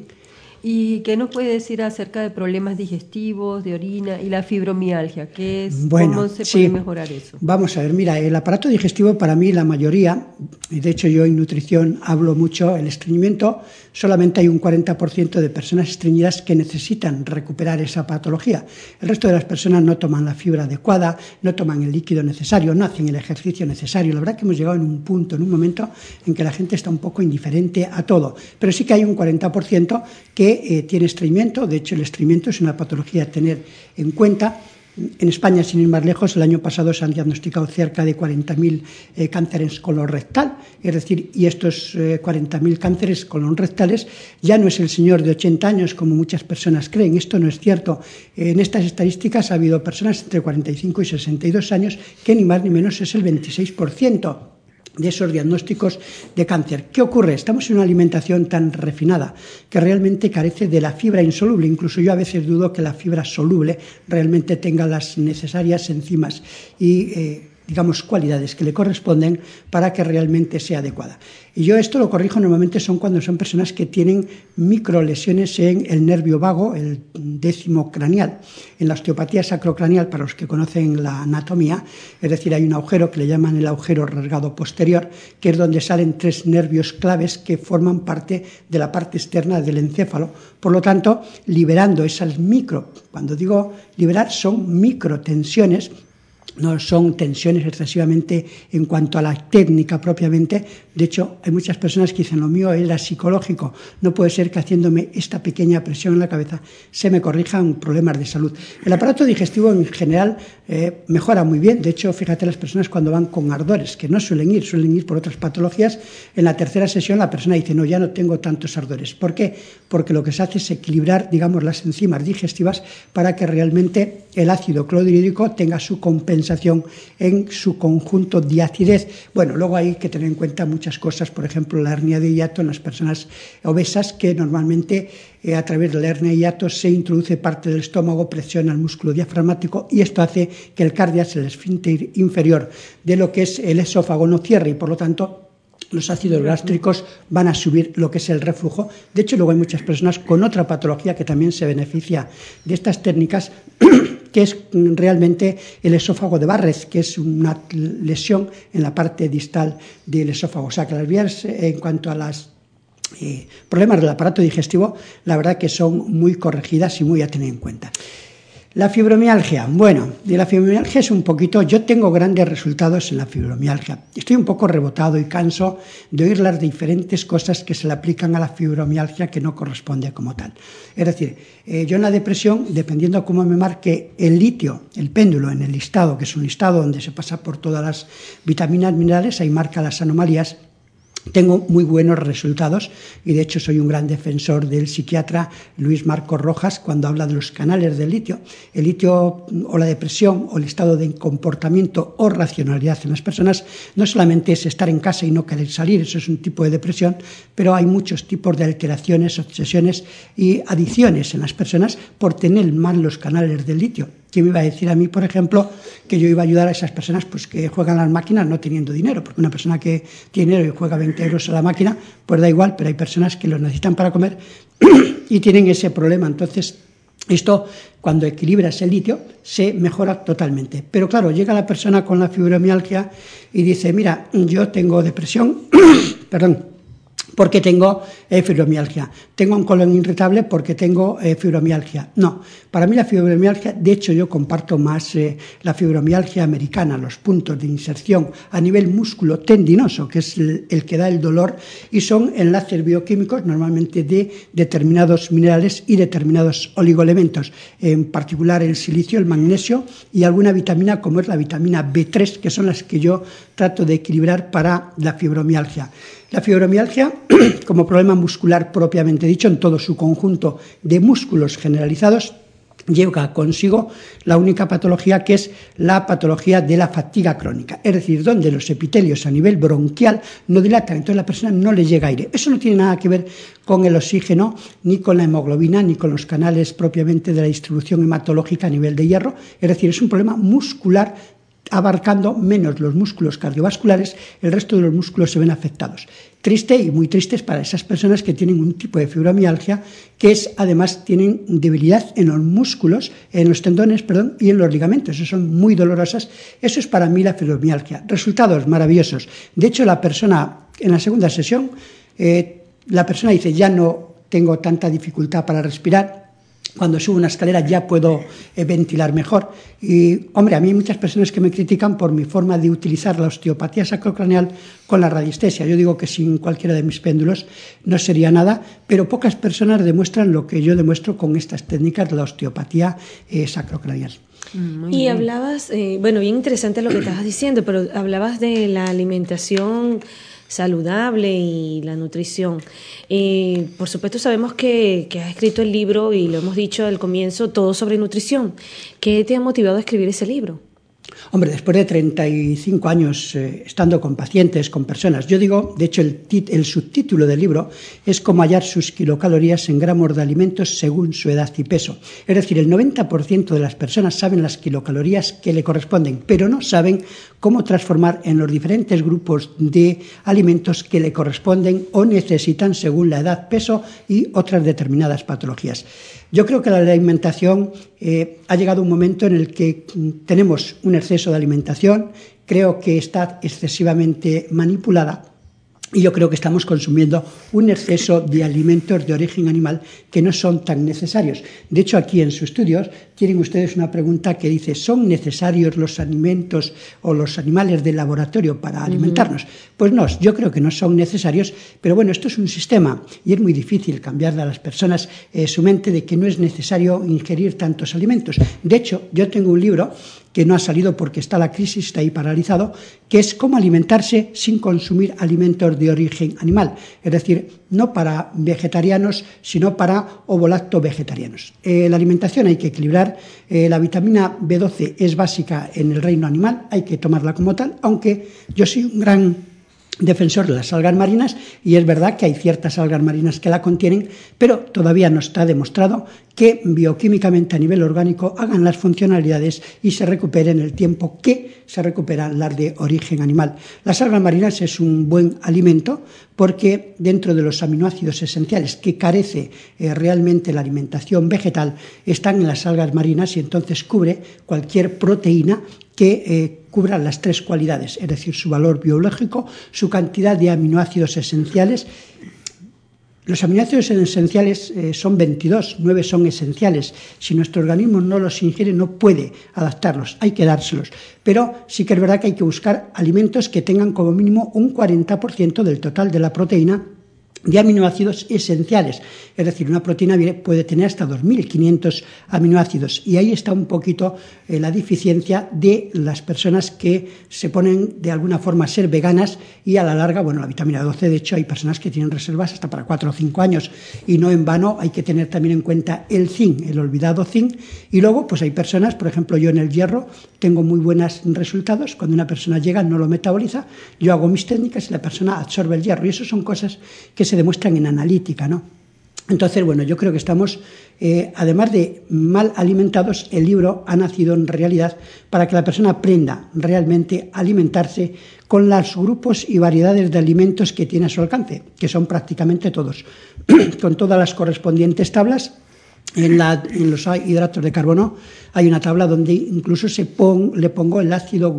¿Y qué nos puede decir acerca de problemas digestivos, de orina y la fibromialgia? ¿Qué es? Bueno, ¿Cómo se puede mejorar eso? Vamos a ver, mira, el aparato digestivo para mí la mayoría, y de hecho yo en nutrición hablo mucho, el estreñimiento, solamente hay un 40% de personas estreñidas que necesitan recuperar esa patología. El resto de las personas no toman la fibra adecuada, no toman el líquido necesario, no hacen el ejercicio necesario. La verdad que hemos llegado en un punto, en un momento en que la gente está un poco indiferente a todo, pero sí que hay un 40% que tiene estreñimiento. De hecho, el estreñimiento es una patología a tener en cuenta. En España, sin ir más lejos, el año pasado se han diagnosticado cerca de 40.000 cánceres colorectal, es decir, y estos 40.000 cánceres colonrectales ya no es el señor de 80 años, como muchas personas creen. Esto no es cierto. En estas estadísticas ha habido personas entre 45 y 62 años, que ni más ni menos es el 26% de esos diagnósticos de cáncer. ¿Qué ocurre? Estamos en una alimentación tan refinada que realmente carece de la fibra insoluble. Incluso yo a veces dudo que la fibra soluble realmente tenga las necesarias enzimas y digamos, cualidades que le corresponden para que realmente sea adecuada. Y yo esto lo corrijo normalmente cuando son personas que tienen microlesiones en el nervio vago, el 10º craneal. En la osteopatía sacrocraneal, para los que conocen la anatomía, es decir, hay un agujero que le llaman el agujero rasgado posterior, que es donde salen 3 nervios claves que forman parte de la parte externa del encéfalo. Por lo tanto, liberando esas cuando digo liberar, son microtensiones, no son tensiones excesivamente en cuanto a la técnica propiamente. De hecho, hay muchas personas que dicen, lo mío era psicológico, no puede ser que haciéndome esta pequeña presión en la cabeza se me corrijan problemas de salud. El aparato digestivo en general mejora muy bien. De hecho, fíjate, las personas cuando van con ardores, que no suelen ir por otras patologías, en la tercera sesión la persona dice, no, ya no tengo tantos ardores. ¿Por qué? Porque lo que se hace es equilibrar, digamos, las enzimas digestivas para que realmente el ácido clorhídrico tenga su compensación en su conjunto de acidez. Bueno, luego hay que tener en cuenta muchas muchas cosas, por ejemplo, la hernia de hiato en las personas obesas, que normalmente a través de la hernia de hiato se introduce parte del estómago, presiona el músculo diafragmático y esto hace que el cardias, el esfínter inferior de lo que es el esófago, no cierre y por lo tanto los ácidos gástricos van a subir lo que es el reflujo. De hecho, luego hay muchas personas con otra patología que también se beneficia de estas técnicas, que es realmente el esófago de Barrett, que es una lesión en la parte distal del esófago. O sea, que las vías en cuanto a los problemas del aparato digestivo, la verdad que son muy corregidas y muy a tener en cuenta. La fibromialgia. Bueno, de la fibromialgia es un poquito... Yo tengo grandes resultados en la fibromialgia. Estoy un poco rebotado y canso de oír las diferentes cosas que se le aplican a la fibromialgia que no corresponde como tal. Es decir, yo en la depresión, dependiendo cómo me marque el litio, el péndulo en el listado, que es un listado donde se pasa por todas las vitaminas, minerales, ahí marca las anomalías, tengo muy buenos resultados y de hecho soy un gran defensor del psiquiatra Luis Marcos Rojas cuando habla de los canales del litio. El litio o la depresión o el estado de comportamiento o racionalidad en las personas no solamente es estar en casa y no querer salir, eso es un tipo de depresión, pero hay muchos tipos de alteraciones, obsesiones y adicciones en las personas por tener mal los canales del litio. ¿Quién me iba a decir a mí, por ejemplo, que yo iba a ayudar a esas personas pues, que juegan las máquinas no teniendo dinero? Porque una persona que tiene dinero y juega 20 euros a la máquina, pues da igual, pero hay personas que lo necesitan para comer y tienen ese problema. Entonces, esto, cuando equilibras el litio, se mejora totalmente. Pero claro, llega la persona con la fibromialgia y dice, mira, yo tengo depresión, porque tengo fibromialgia. Tengo un colon irritable porque tengo fibromialgia. No, para mí la fibromialgia, de hecho yo comparto más la fibromialgia americana, los puntos de inserción a nivel músculo tendinoso, que es el que da el dolor, y son enlaces bioquímicos normalmente de determinados minerales y determinados oligoelementos, en particular el silicio, el magnesio y alguna vitamina como es la vitamina B3, que son las que yo trato de equilibrar para la fibromialgia. La fibromialgia, como problema muscular propiamente dicho, en todo su conjunto de músculos generalizados, lleva consigo la única patología que es la patología de la fatiga crónica, es decir, donde los epitelios a nivel bronquial no dilatan, entonces a la persona no le llega aire. Eso no tiene nada que ver con el oxígeno, ni con la hemoglobina, ni con los canales propiamente de la distribución hematológica a nivel de hierro, es decir, es un problema muscular abarcando menos los músculos cardiovasculares, el resto de los músculos se ven afectados. Triste y muy tristes para esas personas que tienen un tipo de fibromialgia, que es, además, tienen debilidad en los músculos, en los tendones, y en los ligamentos. Eso son muy dolorosas. Eso es para mí la fibromialgia. Resultados maravillosos. De hecho, la persona, en la segunda sesión, la persona dice, ya no tengo tanta dificultad para respirar, cuando subo una escalera ya puedo ventilar mejor. Y, hombre, a mí hay muchas personas que me critican por mi forma de utilizar la osteopatía sacrocraneal con la radiestesia. Yo digo que sin cualquiera de mis péndulos no sería nada, pero pocas personas demuestran lo que yo demuestro con estas técnicas de la osteopatía sacrocraneal. Y hablabas, bien interesante lo que estabas diciendo, pero hablabas de la alimentación saludable y la nutrición. Por supuesto sabemos que has escrito el libro, y lo hemos dicho al comienzo, todo sobre nutrición. ¿Qué te ha motivado a escribir ese libro? Hombre, después de 35 años estando con pacientes, con personas, yo digo, de hecho el subtítulo del libro es cómo hallar sus kilocalorías en gramos de alimentos según su edad y peso. Es decir, el 90% de las personas saben las kilocalorías que le corresponden, pero no saben cómo transformar en los diferentes grupos de alimentos que le corresponden o necesitan según la edad, peso y otras determinadas patologías. Yo creo que la alimentación ha llegado un momento en el que tenemos un exceso de alimentación, creo que está excesivamente manipulada y yo creo que estamos consumiendo un exceso de alimentos de origen animal que no son tan necesarios. De hecho, aquí en sus estudios tienen ustedes una pregunta que dice, ¿son necesarios los alimentos o los animales de laboratorio para alimentarnos? Pues no, yo creo que no son necesarios, pero bueno, esto es un sistema y es muy difícil cambiarle a las personas su mente de que no es necesario ingerir tantos alimentos. De hecho, yo tengo un libro que no ha salido porque está la crisis, está ahí paralizado, que es cómo alimentarse sin consumir alimentos de origen animal, es decir, no para vegetarianos, sino para ovolacto vegetarianos. La alimentación hay que equilibrar, la vitamina B12 es básica en el reino animal, hay que tomarla como tal, aunque yo soy un gran defensor de las algas marinas, y es verdad que hay ciertas algas marinas que la contienen, pero todavía no está demostrado que bioquímicamente a nivel orgánico hagan las funcionalidades y se recuperen el tiempo que se recuperan las de origen animal. Las algas marinas es un buen alimento porque dentro de los aminoácidos esenciales que carece realmente la alimentación vegetal están en las algas marinas, y entonces cubre cualquier proteína que cubra las tres cualidades, es decir, su valor biológico, su cantidad de aminoácidos esenciales. Los aminoácidos esenciales son 22, 9 son esenciales. Si nuestro organismo no los ingiere, no puede adaptarlos, hay que dárselos. Pero sí que es verdad que hay que buscar alimentos que tengan como mínimo un 40% del total de la proteína de aminoácidos esenciales. Es decir, una proteína puede tener hasta 2.500 aminoácidos, y ahí está un poquito la deficiencia de las personas que se ponen de alguna forma a ser veganas, y a la larga, bueno, la vitamina 12, de hecho, hay personas que tienen reservas hasta para 4 o 5 años, y no en vano hay que tener también en cuenta el zinc, el olvidado zinc. Y luego pues hay personas, por ejemplo, yo en el hierro tengo muy buenos resultados. Cuando una persona llega, no lo metaboliza, yo hago mis técnicas y la persona absorbe el hierro, y eso son cosas que se demuestran en analítica, ¿no? Entonces, bueno, yo creo que estamos, además de mal alimentados, el libro ha nacido en realidad para que la persona aprenda realmente a alimentarse con los grupos y variedades de alimentos que tiene a su alcance, que son prácticamente todos, con todas las correspondientes tablas. En los hidratos de carbono hay una tabla donde incluso le pongo el ácido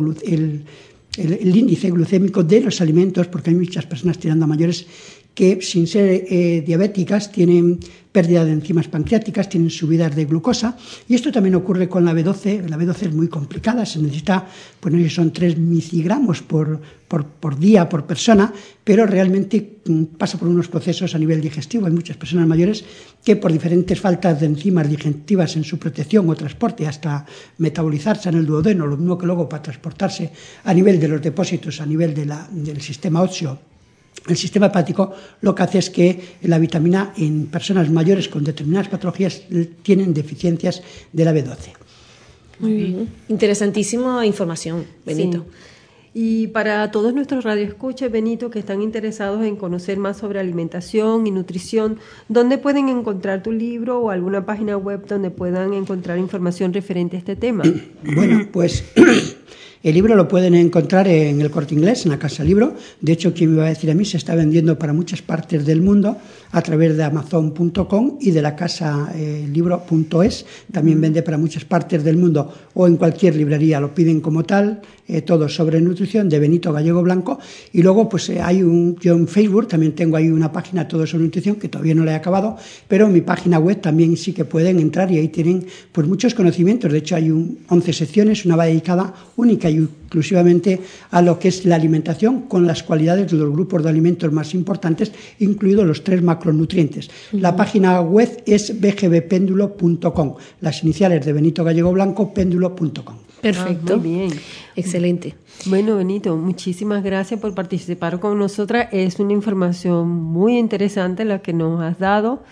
el índice glucémico de los alimentos, porque hay muchas personas tirando a mayores que sin ser diabéticas tienen pérdida de enzimas pancreáticas, tienen subidas de glucosa, y esto también ocurre con la B12. La B12 es muy complicada, se necesita, pues no sé, son 3 miligramos por día, por persona, pero realmente pasa por unos procesos a nivel digestivo. Hay muchas personas mayores que por diferentes faltas de enzimas digestivas en su protección o transporte hasta metabolizarse en el duodeno, lo mismo que luego para transportarse a nivel de los depósitos, a nivel del sistema óseo, el sistema hepático, lo que hace es que la vitamina en personas mayores con determinadas patologías tienen deficiencias de la B12. Muy bien. Interesantísima información, Benito. Sí. Y para todos nuestros radioescuchas, Benito, que están interesados en conocer más sobre alimentación y nutrición, ¿dónde pueden encontrar tu libro o alguna página web donde puedan encontrar información referente a este tema? Bueno, pues el libro lo pueden encontrar en el Corte Inglés, en la Casa Libro. De hecho, quien me va a decir a mí, se está vendiendo para muchas partes del mundo a través de Amazon.com y de la casa libro.es. También vende para muchas partes del mundo, o en cualquier librería lo piden como tal, todo sobre nutrición, de Benito Gallego Blanco. Y luego pues yo en Facebook también tengo ahí una página todo sobre nutrición, que todavía no la he acabado, pero en mi página web también sí que pueden entrar, y ahí tienen pues muchos conocimientos. De hecho, hay 11 secciones, una va dedicada única y exclusivamente a lo que es la alimentación, con las cualidades de los grupos de alimentos más importantes, incluidos los 3 macronutrientes. La página web es bgbpendulo.com, las iniciales de Benito Gallego Blanco, péndulo.com. Perfecto. Muy bien. Excelente. Bueno, Benito, muchísimas gracias por participar con nosotras. Es una información muy interesante la que nos has dado.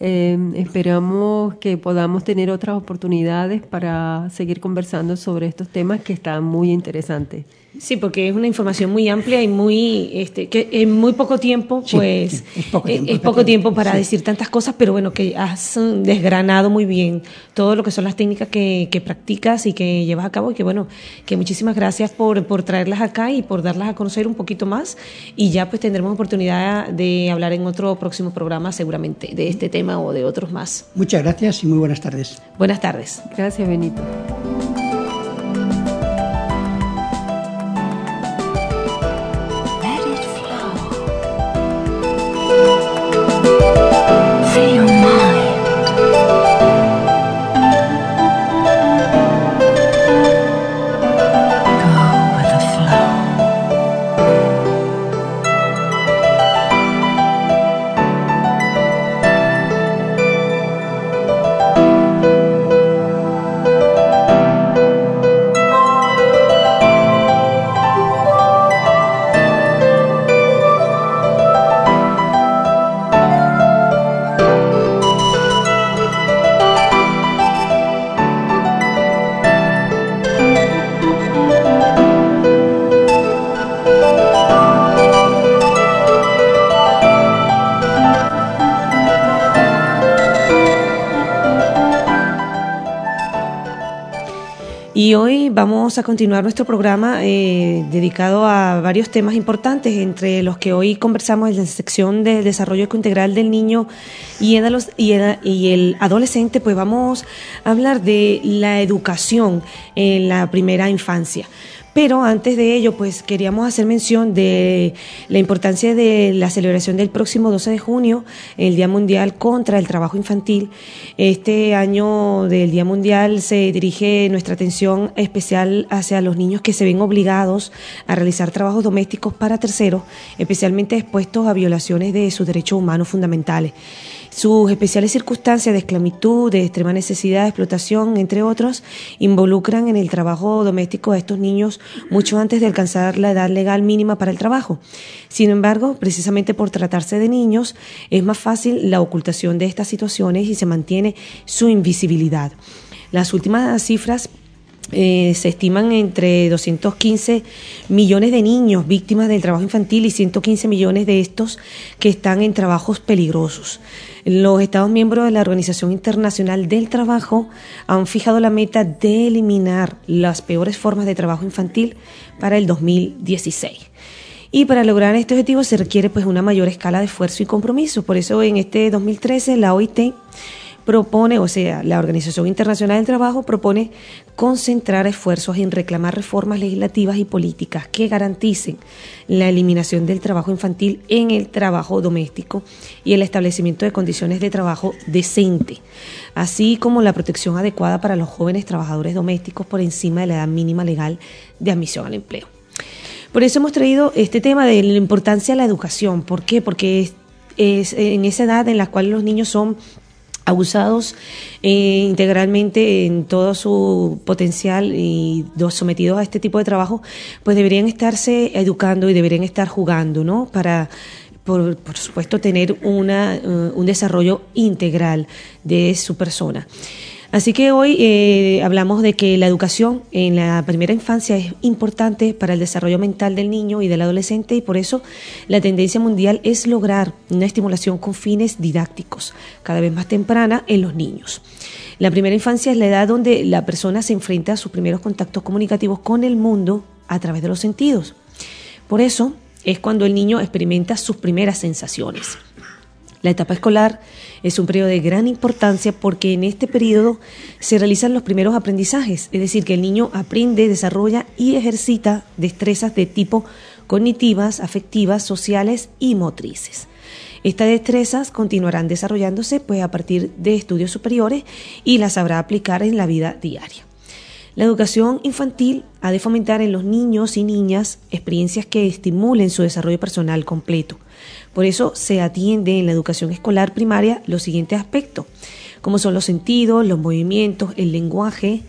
Esperamos que podamos tener otras oportunidades para seguir conversando sobre estos temas que están muy interesantes. Sí, porque es una información muy amplia y muy que en muy poco tiempo, pues es poco tiempo para decir tantas cosas, pero bueno, que has desgranado muy bien todo lo que son las técnicas que practicas y que llevas a cabo, y que bueno, que muchísimas gracias por traerlas acá y por darlas a conocer un poquito más, y ya pues tendremos oportunidad de hablar en otro próximo programa seguramente de este tema o de otros más. Muchas gracias y muy buenas tardes. Buenas tardes. Gracias, Benito. Y hoy vamos a continuar nuestro programa dedicado a varios temas importantes, entre los que hoy conversamos en la sección de desarrollo integral del niño y el adolescente. Pues vamos a hablar de la educación en la primera infancia. Pero antes de ello, pues queríamos hacer mención de la importancia de la celebración del próximo 12 de junio, el Día Mundial contra el Trabajo Infantil. Este año del Día Mundial se dirige nuestra atención especial hacia los niños que se ven obligados a realizar trabajos domésticos para terceros, especialmente expuestos a violaciones de sus derechos humanos fundamentales. Sus especiales circunstancias de esclavitud, de extrema necesidad, de explotación, entre otros, involucran en el trabajo doméstico a estos niños mucho antes de alcanzar la edad legal mínima para el trabajo. Sin embargo, precisamente por tratarse de niños, es más fácil la ocultación de estas situaciones y se mantiene su invisibilidad. Las últimas cifras se estiman entre 215 millones de niños víctimas del trabajo infantil y 115 millones de estos que están en trabajos peligrosos. Los Estados miembros de la Organización Internacional del Trabajo han fijado la meta de eliminar las peores formas de trabajo infantil para el 2016. Y para lograr este objetivo se requiere pues una mayor escala de esfuerzo y compromiso. Por eso en este 2013 la OIT propone, o sea, la Organización Internacional del Trabajo propone concentrar esfuerzos en reclamar reformas legislativas y políticas que garanticen la eliminación del trabajo infantil en el trabajo doméstico y el establecimiento de condiciones de trabajo decente, así como la protección adecuada para los jóvenes trabajadores domésticos por encima de la edad mínima legal de admisión al empleo. Por eso hemos traído este tema de la importancia de la educación. ¿Por qué? Porque es en esa edad en la cual los niños son abusados integralmente en todo su potencial y sometidos a este tipo de trabajo, pues deberían estarse educando y deberían estar jugando, ¿no? Para, por supuesto, tener un desarrollo integral de su persona. Así que hoy hablamos de que la educación en la primera infancia es importante para el desarrollo mental del niño y del adolescente, y por eso la tendencia mundial es lograr una estimulación con fines didácticos cada vez más temprana en los niños. La primera infancia es la edad donde la persona se enfrenta a sus primeros contactos comunicativos con el mundo a través de los sentidos. Por eso es cuando el niño experimenta sus primeras sensaciones. La etapa escolar es un periodo de gran importancia porque en este periodo se realizan los primeros aprendizajes, es decir, que el niño aprende, desarrolla y ejercita destrezas de tipo cognitivas, afectivas, sociales y motrices. Estas destrezas continuarán desarrollándose pues, a partir de estudios superiores y las sabrá aplicar en la vida diaria. La educación infantil ha de fomentar en los niños y niñas experiencias que estimulen su desarrollo personal completo. Por eso se atiende en la educación escolar primaria los siguientes aspectos, como son los sentidos, los movimientos, el lenguaje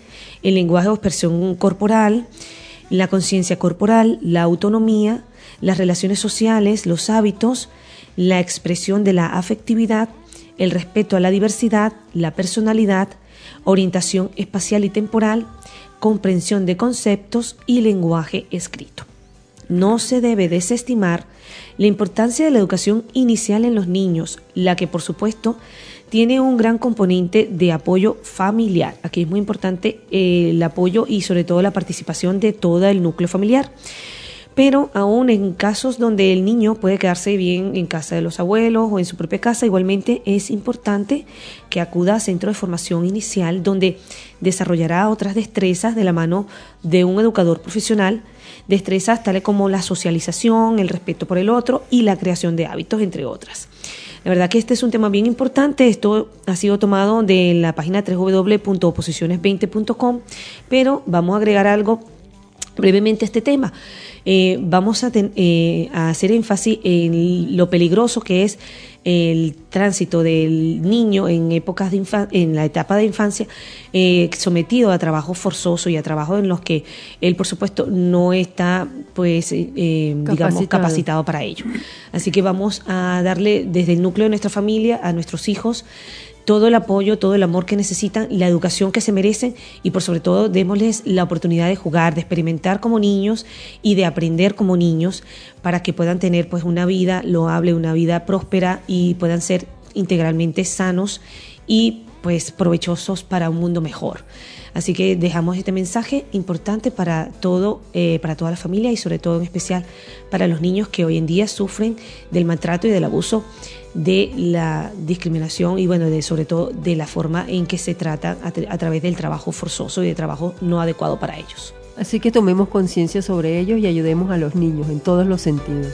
o expresión corporal, la conciencia corporal, la autonomía, las relaciones sociales, los hábitos, la expresión de la afectividad, el respeto a la diversidad, la personalidad, orientación espacial y temporal, comprensión de conceptos y lenguaje escrito. No se debe desestimar la importancia de la educación inicial en los niños, la que por supuesto tiene un gran componente de apoyo familiar. Aquí es muy importante el apoyo y sobre todo la participación de todo el núcleo familiar. Pero aún en casos donde el niño puede quedarse bien en casa de los abuelos o en su propia casa, igualmente es importante que acuda a centro de formación inicial donde desarrollará otras destrezas de la mano de un educador profesional, destrezas tales como la socialización, el respeto por el otro y la creación de hábitos, entre otras. La verdad que este es un tema bien importante. Esto ha sido tomado de la página www.oposiciones20.com, pero vamos a agregar algo brevemente a este tema. Vamos a hacer énfasis en lo peligroso que es el tránsito del niño en la etapa de infancia, sometido a trabajo forzoso y a trabajo en los que él, por supuesto, no está capacitado para ello. Así que vamos a darle desde el núcleo de nuestra familia a nuestros hijos todo el apoyo, todo el amor que necesitan, la educación que se merecen y por sobre todo démosles la oportunidad de jugar, de experimentar como niños y de aprender como niños para que puedan tener pues una vida loable, una vida próspera y puedan ser integralmente sanos y pues provechosos para un mundo mejor. Así que dejamos este mensaje importante para toda la familia y sobre todo en especial para los niños que hoy en día sufren del maltrato y del abuso, de la discriminación y sobre todo de la forma en que se trata a través del trabajo forzoso y de trabajo no adecuado para ellos. Así que tomemos conciencia sobre ellos y ayudemos a los niños en todos los sentidos.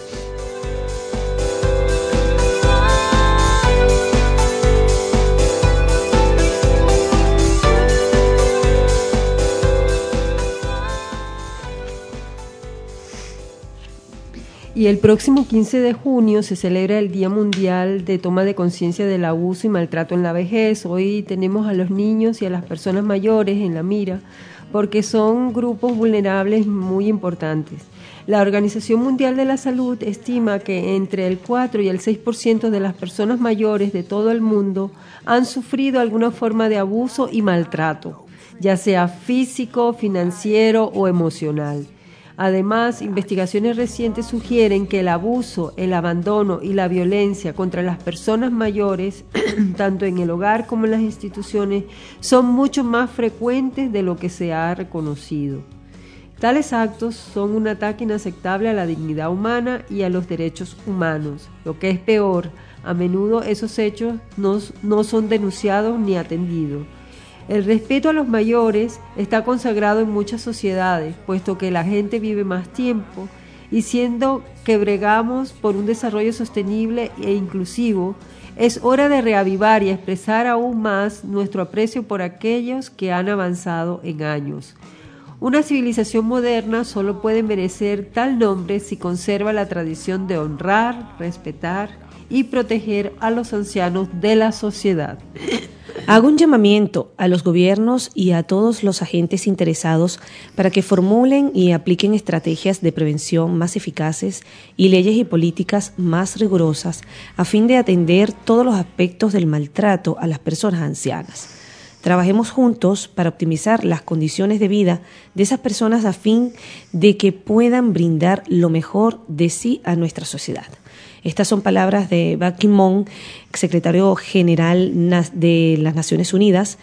Y el próximo 15 de junio se celebra el Día Mundial de Toma de Conciencia del Abuso y Maltrato en la Vejez. Hoy tenemos a los niños y a las personas mayores en la mira porque son grupos vulnerables muy importantes. La Organización Mundial de la Salud estima que entre el 4 y el 6% de las personas mayores de todo el mundo han sufrido alguna forma de abuso y maltrato, ya sea físico, financiero o emocional. Además, investigaciones recientes sugieren que el abuso, el abandono y la violencia contra las personas mayores, tanto en el hogar como en las instituciones, son mucho más frecuentes de lo que se ha reconocido. Tales actos son un ataque inaceptable a la dignidad humana y a los derechos humanos. Lo que es peor, a menudo esos hechos no son denunciados ni atendidos. El respeto a los mayores está consagrado en muchas sociedades, puesto que la gente vive más tiempo y siendo que bregamos por un desarrollo sostenible e inclusivo, es hora de reavivar y expresar aún más nuestro aprecio por aquellos que han avanzado en años. Una civilización moderna solo puede merecer tal nombre si conserva la tradición de honrar, respetar y proteger a los ancianos de la sociedad. Hago un llamamiento a los gobiernos y a todos los agentes interesados para que formulen y apliquen estrategias de prevención más eficaces y leyes y políticas más rigurosas a fin de atender todos los aspectos del maltrato a las personas ancianas. Trabajemos juntos para optimizar las condiciones de vida de esas personas a fin de que puedan brindar lo mejor de sí a nuestra sociedad. Estas son palabras de Ban Ki-moon, secretario general de las Naciones Unidas,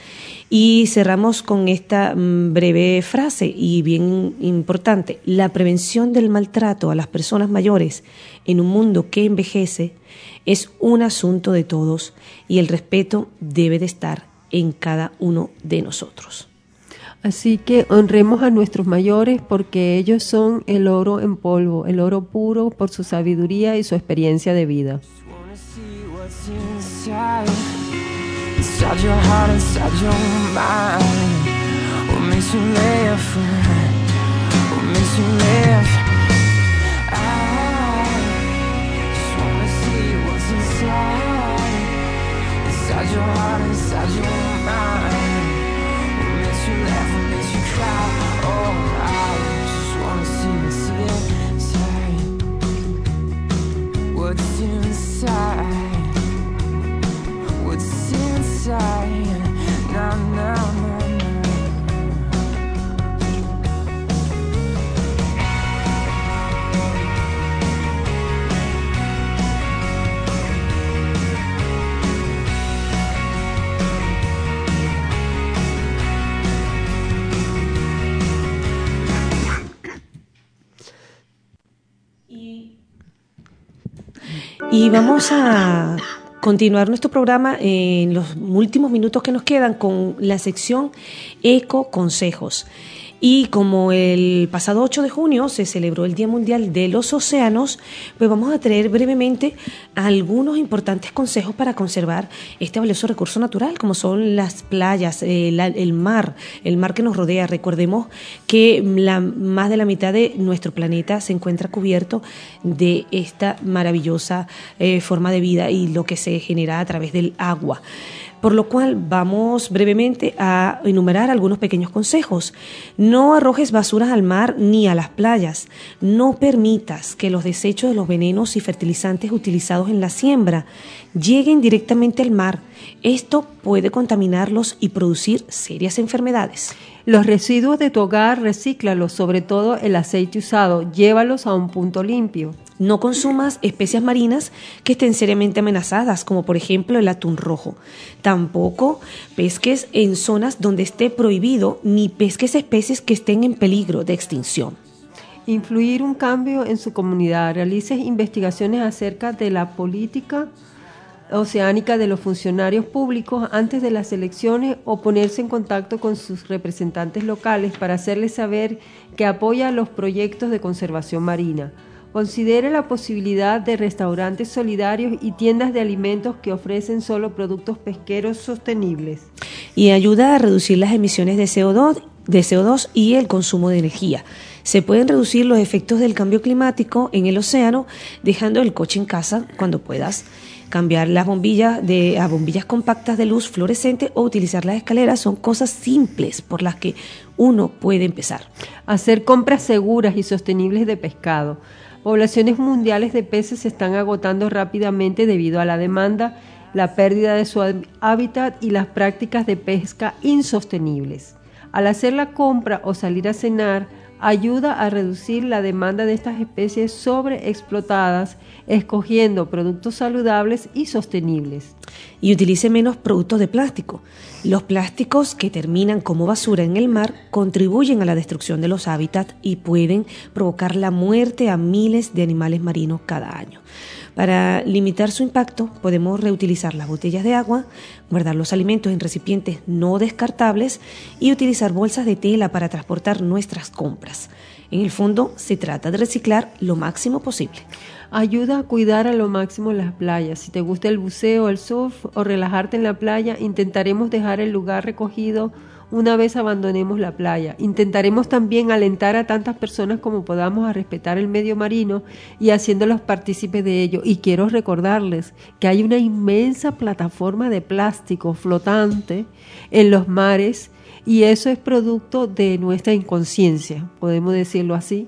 y cerramos con esta breve frase y bien importante: la prevención del maltrato a las personas mayores en un mundo que envejece es un asunto de todos y el respeto debe de estar en cada uno de nosotros. Así que honremos a nuestros mayores porque ellos son el oro en polvo, el oro puro por su sabiduría y su experiencia de vida. Y vamos a continuar nuestro programa en los últimos minutos que nos quedan con la sección Eco Consejos. Y como el pasado 8 de junio se celebró el Día Mundial de los Océanos, pues vamos a traer brevemente algunos importantes consejos para conservar este valioso recurso natural, como son las playas, el mar que nos rodea. Recordemos que más de la mitad de nuestro planeta se encuentra cubierto de esta maravillosa forma de vida y lo que se genera a través del agua. Por lo cual vamos brevemente a enumerar algunos pequeños consejos. No arrojes basuras al mar ni a las playas. No permitas que los desechos de los venenos y fertilizantes utilizados en la siembra lleguen directamente al mar. Esto puede contaminarlos y producir serias enfermedades. Los residuos de tu hogar, recíclalos, sobre todo el aceite usado. Llévalos a un punto limpio. No consumas especies marinas que estén seriamente amenazadas, como por ejemplo el atún rojo. Tampoco pesques en zonas donde esté prohibido, ni pesques especies que estén en peligro de extinción. Influir un cambio en su comunidad. Realices investigaciones acerca de la política oceánica de los funcionarios públicos antes de las elecciones o ponerse en contacto con sus representantes locales para hacerles saber que apoya los proyectos de conservación marina. Considere la posibilidad de restaurantes solidarios y tiendas de alimentos que ofrecen solo productos pesqueros sostenibles. Y ayuda a reducir las emisiones de CO2 y el consumo de energía. Se pueden reducir los efectos del cambio climático en el océano dejando el coche en casa cuando puedas. Cambiar las bombillas a bombillas compactas de luz fluorescente o utilizar las escaleras son cosas simples por las que uno puede empezar. Hacer compras seguras y sostenibles de pescado. Poblaciones mundiales de peces se están agotando rápidamente debido a la demanda, la pérdida de su hábitat y las prácticas de pesca insostenibles. Al hacer la compra o salir a cenar, ayuda a reducir la demanda de estas especies sobreexplotadas, escogiendo productos saludables y sostenibles. Y utilice menos productos de plástico. Los plásticos que terminan como basura en el mar contribuyen a la destrucción de los hábitats y pueden provocar la muerte a miles de animales marinos cada año. Para limitar su impacto, podemos reutilizar las botellas de agua, guardar los alimentos en recipientes no descartables y utilizar bolsas de tela para transportar nuestras compras. En el fondo, se trata de reciclar lo máximo posible. Ayuda a cuidar a lo máximo las playas. Si te gusta el buceo, el surf o relajarte en la playa, intentaremos dejar el lugar recogido una vez abandonemos la playa. Intentaremos también alentar a tantas personas como podamos a respetar el medio marino y haciéndolos partícipes de ello. Y quiero recordarles que hay una inmensa plataforma de plástico flotante en los mares y eso es producto de nuestra inconsciencia, podemos decirlo así.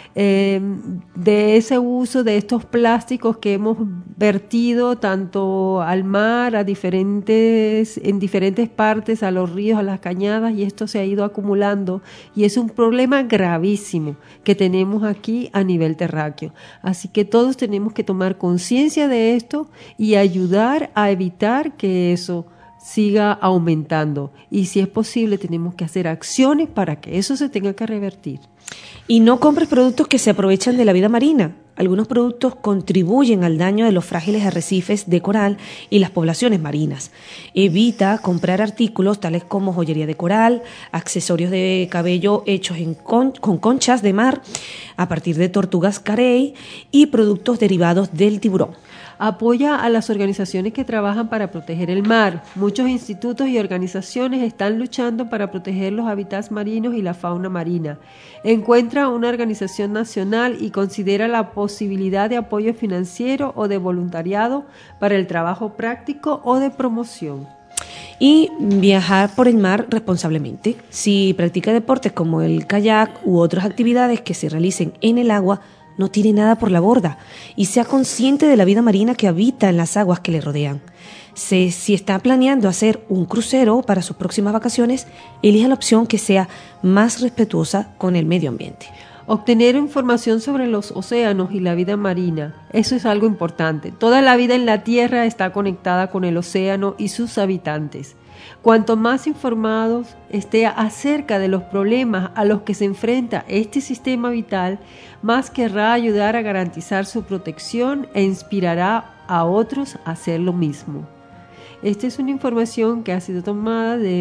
De ese uso de estos plásticos que hemos vertido tanto al mar, en diferentes partes, a los ríos, a las cañadas, y esto se ha ido acumulando y es un problema gravísimo que tenemos aquí a nivel terráqueo. Así que todos tenemos que tomar conciencia de esto y ayudar a evitar que eso siga aumentando. Y si es posible, tenemos que hacer acciones para que eso se tenga que revertir. Y no compres productos que se aprovechan de la vida marina. Algunos productos contribuyen al daño de los frágiles arrecifes de coral y las poblaciones marinas. Evita comprar artículos tales como joyería de coral, accesorios de cabello hechos con conchas de mar a partir de tortugas carey y productos derivados del tiburón. Apoya a las organizaciones que trabajan para proteger el mar. Muchos institutos y organizaciones están luchando para proteger los hábitats marinos y la fauna marina. Encuentra una organización nacional y considera la posibilidad de apoyo financiero o de voluntariado para el trabajo práctico o de promoción. Y viajar por el mar responsablemente. Si practica deportes como el kayak u otras actividades que se realicen en el agua, no tire nada por la borda y sea consciente de la vida marina que habita en las aguas que le rodean. Si está planeando hacer un crucero para sus próximas vacaciones, elija la opción que sea más respetuosa con el medio ambiente. Obtener información sobre los océanos y la vida marina, eso es algo importante. Toda la vida en la Tierra está conectada con el océano y sus habitantes. Cuanto más informados esté acerca de los problemas a los que se enfrenta este sistema vital, más querrá ayudar a garantizar su protección e inspirará a otros a hacer lo mismo. Esta es una información que ha sido tomada de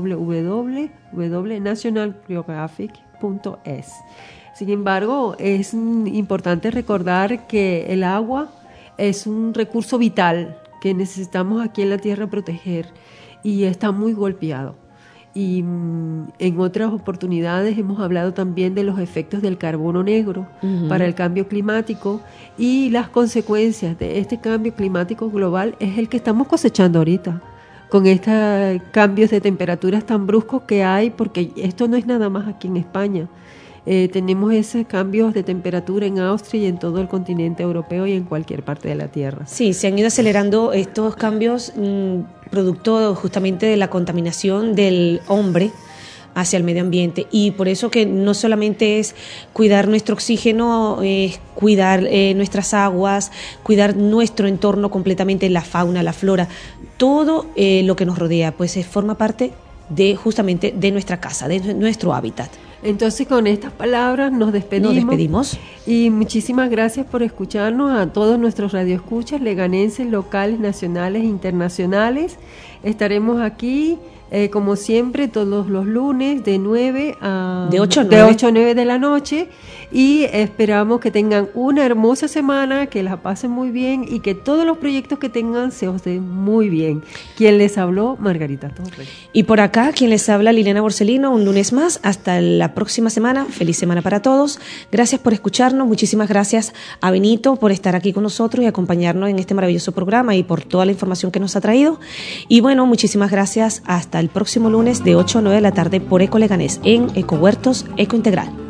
www.nationalgeographic.es. Sin embargo, es importante recordar que el agua es un recurso vital que necesitamos aquí en la Tierra proteger y está muy golpeado. Y en otras oportunidades hemos hablado también de los efectos del carbono negro para el cambio climático y las consecuencias de este cambio climático global es el que estamos cosechando ahorita con estos cambios de temperaturas tan bruscos que hay, porque esto no es nada más aquí en España. Tenemos esos cambios de temperatura en Austria y en todo el continente europeo y en cualquier parte de la Tierra. Sí, se han ido acelerando estos cambios producto justamente de la contaminación del hombre hacia el medio ambiente. Y por eso que no solamente es cuidar nuestro oxígeno, es cuidar nuestras aguas, cuidar nuestro entorno completamente, la fauna, la flora, todo lo que nos rodea, pues forma parte justamente de nuestra casa, de nuestro hábitat. Entonces, con estas palabras nos despedimos. Y muchísimas gracias por escucharnos a todos nuestros radioescuchas, leganenses, locales, nacionales e internacionales. Estaremos aquí, como siempre, todos los lunes de 8 a 9 de la noche. Y esperamos que tengan una hermosa semana, que la pasen muy bien y que todos los proyectos que tengan se os den muy bien. Quien les habló, Margarita Torres. Y por acá, quien les habla, Liliana Borsellino, un lunes más. Hasta la próxima semana. Feliz semana para todos. Gracias por escucharnos. Muchísimas gracias a Benito por estar aquí con nosotros y acompañarnos en este maravilloso programa y por toda la información que nos ha traído. Y bueno, muchísimas gracias. Hasta el próximo lunes de 8 a 9 de la tarde por Eco Leganés en Ecohuertos Eco Integral.